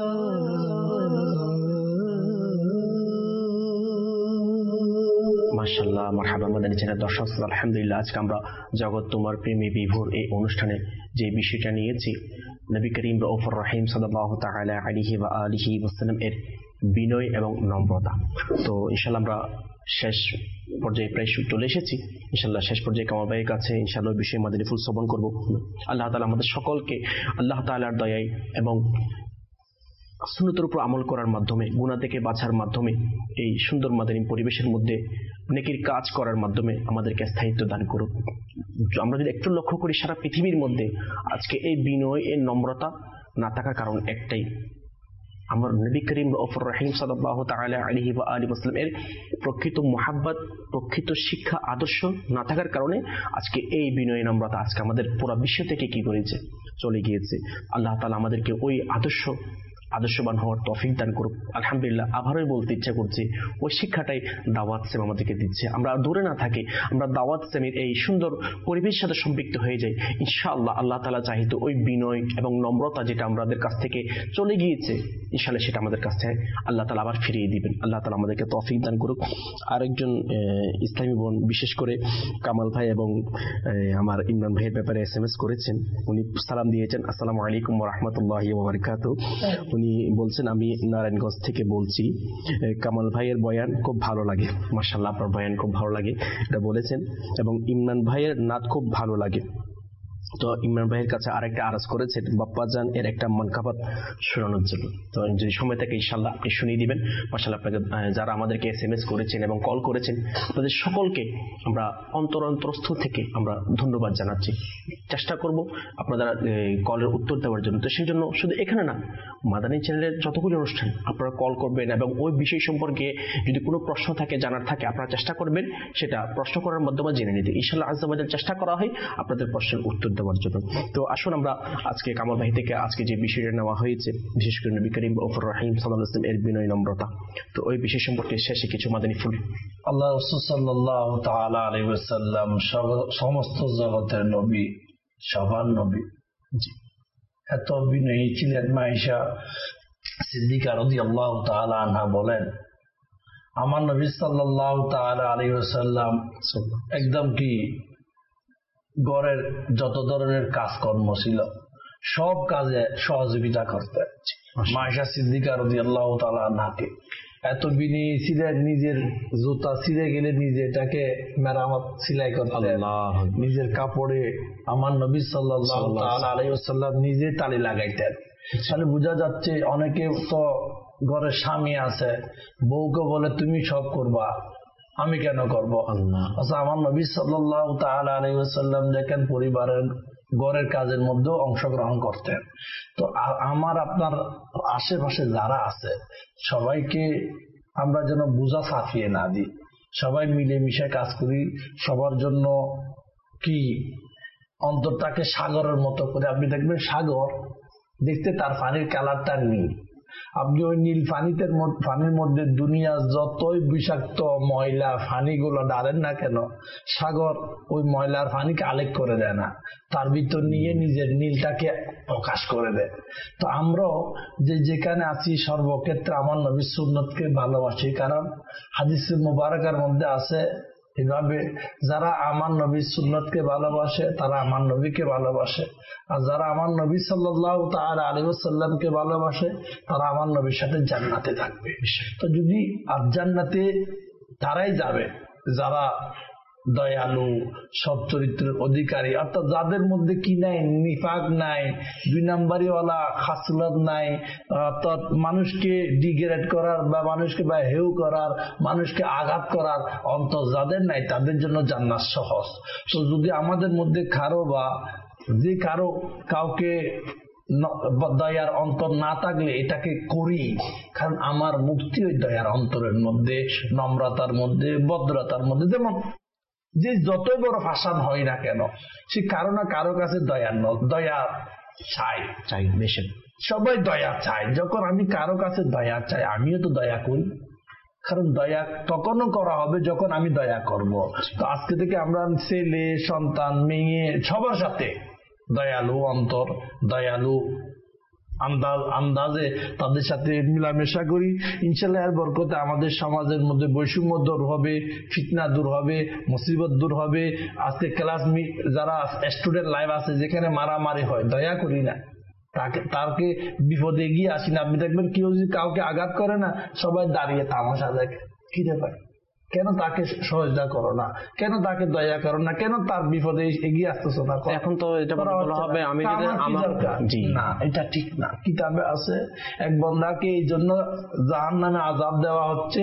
মাশাআল্লাহ, মারহাবা মাদানী চ্যানেল দর্শক, আলহামদুলিল্লাহ আজকে আমরা জগৎ তোমার প্রেমে বিভোর এই অনুষ্ঠানে যে বিষয়টা নিয়েছি, নবী করিম রউফুর রহিম সাল্লাল্লাহু তাআলা আলাইহি ওয়া আলিহি ওয়াসাল্লাম এর বিনয় এবং নম্রতা। তো ইনশাআল্লাহ আমরা শেষ পর্যায়ে প্রায় চলে এসেছি। ইনশাআল্লাহ শেষ পর্যায়ে কামাল ভাইয়ের কাছে ইনশাআল্লাহ বিষয়ে মাদানী ফুল শ্রবণ করব। আল্লাহ তাআলা আমাদের সকলকে আল্লাহ তাআলার দয়ায় এবং সুন্নতের উপর আমল করার মাধ্যমে, গুনাহ থেকে বাঁচার মাধ্যমে, এই সুন্দর মাদানী পরিবেশের মধ্যে নেকির কাজ করার মাধ্যমে আমাদেরকে স্থায়িত্ব দান করুক। আমরা যদি একটু লক্ষ্য করি, সারা পৃথিবীর মধ্যে আজকে এই বিনয়, এই নম্রতা না থাকার কারণ একটাই, আমার নবী করিম রউফুর রহিম সাল্লাল্লাহু তাআলা আলাইহি ওয়া আলিহি ওয়াসাল্লাম এর প্রকৃত মুহাব্বত, প্রকৃত শিক্ষা, আদর্শ না থাকার কারণে আজকে এই বিনয় নম্রতা আজকে আমাদের পুরো বিশ্ব থেকে কি করেছে, চলে গিয়েছে। আল্লাহ তাআলা আমাদেরকে ওই আদর্শ আদর্শবান হওয়ার তৌফিক দান করুক। আলহামদুলিল্লাহ, আবারই বলতে ইচ্ছা করছে, ওই শিক্ষাটাই দাওয়াত সেম আমাদেরকে দিচ্ছে। আমরা দূরে না থাকি, আমরা দাওয়াত সেমের এই সুন্দর পরিবেশের সাথে সম্পৃক্ত হয়ে যাই। ইনশাআল্লাহ আল্লাহ তাআলা চাহিত ওই বিনয় এবং নম্রতা যেটা আমাদের কাছ থেকে চলে গিয়েছে, ইনশাআল্লাহ সেটা আমাদের কাছ থেকে আল্লাহ তাআলা আবার ফিরিয়ে দিবেন। আল্লাহ তাআলা আমাদেরকে তৌফিক দান করুক। আরেকজন ইসলামী বোন, বিশেষ করে কামাল ভাই এবং আমার ইমরান ভাইয়ের ব্যাপারে SMS করেছেন। উনি সালাম দিয়েছেন, আসসালামু আলাইকুম ওয়া রাহমাতুল্লাহি ওয়া বারাকাতুহু। উনি বলছেন, আমি নারায়ণগঞ্জ থেকে বলছি, কামাল ভাইয়ের বয়ান খুব ভালো লাগে। মাশাআল্লাহ, আপনার বয়ান খুব ভালো লাগে, এটা বলেছেন। এবং ইমরান ভাইয়ের নাত খুব ভালো লাগে। তো ইমরান ভাইয়ের কাছে আরেকটা আরজ করেছেন, বাপ্পাজান এর একটা মনকাবাত শোনানোর জন্য। তো যদি সময় থাকে ইনশাআল্লাহ আপনি শুনিয়ে দিবেন। মাশাআল্লাহ, আপনাকে যারা আমাদেরকে SMS করেছেন এবং কল করেছেন, তাদের সকলকে আমরা অন্তরস্থ থেকে আমরা ধন্যবাদ জানাচ্ছি। চেষ্টা করব আপনারা কলের উত্তর দেওয়ার জন্য। তো সেই জন্য শুধু এখানে না, মাদানী চ্যানেলের যতগুলো অনুষ্ঠান আপনারা কল করবেন এবং ওই বিষয় সম্পর্কে যদি কোনো প্রশ্ন থাকে, জানার থাকে, আপনারা চেষ্টা করবেন সেটা প্রশ্ন করার মাধ্যমে জেনে নিতে। ইনশাআল্লাহ আজ্জা ওয়া জাল চেষ্টা করা হয় আপনাদের প্রশ্নের উত্তর দেওয়ার জন্য। তো আসুন আমরা আজকে কামাল ভাই থেকে আজকে যে বিষয়টা নেওয়া হয়েছে, বিশেষ করে নবী করিম রউফুর রহিম সাল্লাল্লাহু আলাইহি ওয়াসাল্লাম এর বিনয় নম্রতা, তো ওই বিষয় সম্পর্কে শেষে কিছু মাদানী ফুল। আল্লাহ রাসূল সাল্লাল্লাহু তাআলা আলাইহি ওয়াসাল্লাম সমস্ত জগতের নবী, সবার নবী। এত বিনয়ী ছিলেন। মায়েশা সিদ্দিকা রাদিয়াল্লাহু তাআলা আনহা বলেন, আমার নবী সাল্লাল্লাহু তাআলা আলাইহি ওয়াসাল্লাম একদম কি ঘরের যত ধরনের কাজকর্ম ছিল সব কাজে সহযোগিতা করতেন। মায়েশা সিদ্দিকা রাদিয়াল্লাহু তাআলা আনহাকে এত বিনয়ী ছিলেন, নিজের জুতা ছিঁড়ে গেলে নিজে এটাকে মেরামত সেলাই করতেন, নিজের কাপড়ে আমার নবী সাল্লাল্লাহু তাআলা আলাইহি ওয়াসাল্লাম নিজে তালি লাগাইতেন। তাহলে বোঝা যাচ্ছে, অনেকে তো ঘরের স্বামী আছে, বউকে বলে তুমি সব করবা, আমি কেন করব? আচ্ছা, আমার নবী সাল্লাল্লাহু তাআলা আলাইহি ওয়াসাল্লাম দেখেন পরিবারের ঘরের কাজের মধ্যেও অংশগ্রহণ করতেন। তো আমার আপনার আশেপাশে যারা আছে সবাইকে আমরা যেন বোঝা ছাপিয়ে না দিই, সবাই মিলেমিশে কাজ করি। সবার জন্য কি অন্তরটাকে সাগরের মতো করে, আপনি দেখবেন সাগর দেখতে তার পানির কালারটা নীল, আপনি ওই নীল পানির মধ্যে দুনিয়া যতই বিষাক্ত ময়লা পানিগুলো ডালেন না কেন, সাগর ওই ময়লার পানিকে আলেক করে দেয় না, তার ভিতর নিয়ে নিজের নীলটাকে প্রকাশ করে দেয়। তো আমরাও যে যেখানে আছি সর্বক্ষেত্রে আমার নবীর সুন্নতকে ভালোবাসি, কারণ হাদিসে মুবারাকার মধ্যে আছে এভাবে, যারা আমার নবীর সুন্নতকে ভালোবাসে তারা আমার নবীকে ভালোবাসে, আর যারা আমার নবী সাল্লাল্লাহু তাআলা আলাইহি ওয়াসাল্লামকে ভালোবাসে তারা আমার নবীর সাথে জান্নাতে থাকবে। তো যদি আর জান্নাতে তারাই যাবে যারা দয়ালু, সৎ চরিত্রের অধিকারী, অর্থাৎ যাদের মধ্যে কি নাই, নিফাক নাই, দুই নাম্বারিওয়ালা খাসলত নাই, অর্থাৎ মানুষকে ডিগ্রেড করার বা মানুষকে বা হেউ করার, মানুষকে আঘাত করার অন্তর যাদের নাই, তাদের জন্য জান্নাত সহজ। তো যদি আমাদের মধ্যে কারো বা যে কারো কাউকে দয়ার অন্তর না থাকলে এটাকে করি, কারণ আমার মুক্তি ওই দয়ার অন্তরের মধ্যে, নম্রতার মধ্যে, ভদ্রতার মধ্যে। যেমন যে যতই বড় ফাসান হয় না কেন, সে কারো না কারো কাছে দয়া চাই, সবাই দয়া চায়। যখন আমি কারো কাছে দয়া চাই, আমিও তো দয়া করি, কারণ দয়া তখনও করা হবে যখন আমি দয়া করব। তো আজকে থেকে আমরা ছেলে, সন্তান, মেয়ে সবার সাথে দয়ালু অন্তর, দয়ালু আন্দাজে তাদের সাথে মিলামেশা করি। ইনশাআল্লাহ এর বরকতে আমাদের সমাজের মধ্যে বৈষম্য দূর হবে, ফিতনা দূর হবে, মুসিবত দূর হবে। আজকে ক্লাস যারা স্টুডেন্ট লাইফ আছে যেখানে মারামারি হয়, দয়া করি না, তাকে বিপদে গিয়ে আসি না। আপনি দেখবেন কেউ যদি কাউকে আঘাত করে না, সবাই দাঁড়িয়ে তামাশা দেখে, কি ব্যাপার, কেন তাকে সহযোগিতা করো না, কেন তাকে দয়া করো না, কেন তার বিপদে এগিয়ে আসতেছো না? এখন তো এটা বলা হবে আমি না, এটা ঠিক না। কিতাবে আছে এক বান্দাকে এই জন্য জাহান্নামে আযাব দেওয়া হচ্ছে,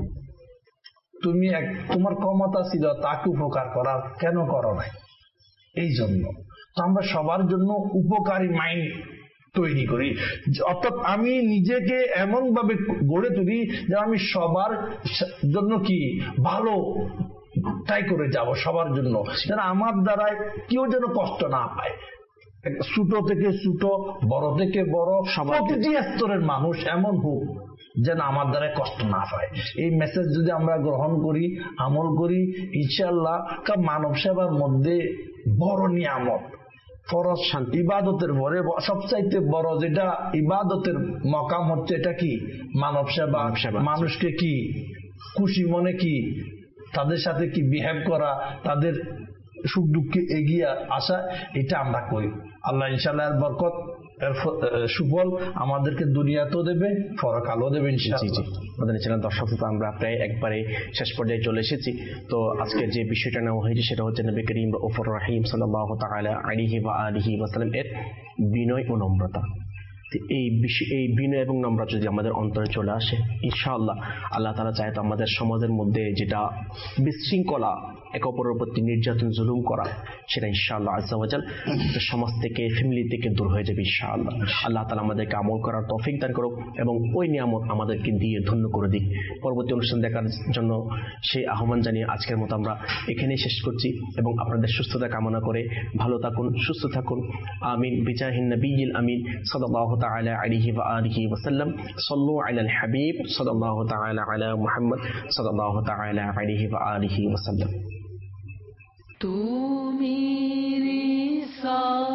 তুমি তোমার ক্ষমতা ছিল তাকে উপকার করার, কেন করো নাই? এই জন্য তো আমরা সবার জন্য উপকারী মাইন্ড তৈরি করি, অর্থাৎ আমি নিজেকে এমন ভাবে গড়ে তুলি যে আমি সবার জন্য কি ভালো তাই করে যাব, সবার জন্য যেন আমার দ্বারা কেউ যেন কষ্ট না পায়। ছোট থেকে ছোট, বড় থেকে বড়, প্রতিটি স্তরের মানুষ এমন হোক যেন আমার দ্বারা কষ্ট না পায়। এই মেসেজ যদি আমরা গ্রহণ করি, আমল করি, ইনশাআল্লাহ মানব সেবার মধ্যে বড় নিয়ামত, ফরজ শান্তি, ইবাদতের পরে সবচাইতে বড় যেটা ইবাদতের মকাম হচ্ছে এটা কি? মানব সেবা। মানুষকে কি খুশি মনে কি তাদের সাথে কি বিহেভ করা, তাদের সুখ দুঃখে এগিয়ে আসা, এটা আমরা করি। আল্লাহ ইনশাআল্লাহ এর বরকত, এর সুফল আমাদেরকে দুনিয়াতেও দেবে, পরকালও দেবে ইনশাআল্লাহ। আমাদের চ্যানেল দর্শক, আমরা প্রায় একবারে শেষ পর্যায়ে চলে এসেছি। তো আজকে যে বিষয়টা নেওয়া হয়েছে সেটা হচ্ছে নবী করিম রাউফুর রহিম সাল্লাল্লাহু তাআলা আলাইহি ওয়া আলিহি ওয়াসাল্লাম এর বিনয় ও নম্রতা। এই বিনয় এবং নম্রতা যদি আমাদের অন্তরে চলে আসে, ইনশাআল্লাহ আল্লাহ তাআলা চায় তো আমাদের সমাজের মধ্যে যেটা বিশৃঙ্খলা, একে অপরের প্রতি নির্যাতন জুলুম করা, সেটা ইনশাআল্লাহ আজ্জা ওয়া জাল সমাজ থেকে, ফ্যামিলি থেকে দূর হয়ে যাবে ইনশাআল্লাহ। আল্লাহ তাআলা আমাদেরকে আমল করার তৌফিক দান করুক এবং ওই নিয়ামত আমাদেরকে দিয়ে ধন্য করে দিক। পরবর্তী অনুষ্ঠান দেখার জন্য সেই আহ্বান জানিয়ে আজকের মতো আমরা এখানেই শেষ করছি এবং আপনাদের সুস্থতা কামনা করে ভালো থাকুন, সুস্থ থাকুন। আমিন। বিজাহিন নবিয়িল আমিন সাল্লাল্লাহু তাআলা আলাইহি ওয়া আলিহি ওয়া সাল্লাম। সাল্লু আলাল হাবিব সাল্লাল্লাহু তাআলা আলা মুহাম্মদ সাল্লাল্লাহু তাআলা আলাইহি ওয়া আলিহি ওয়া সাল্লাম। तू मेरे साथ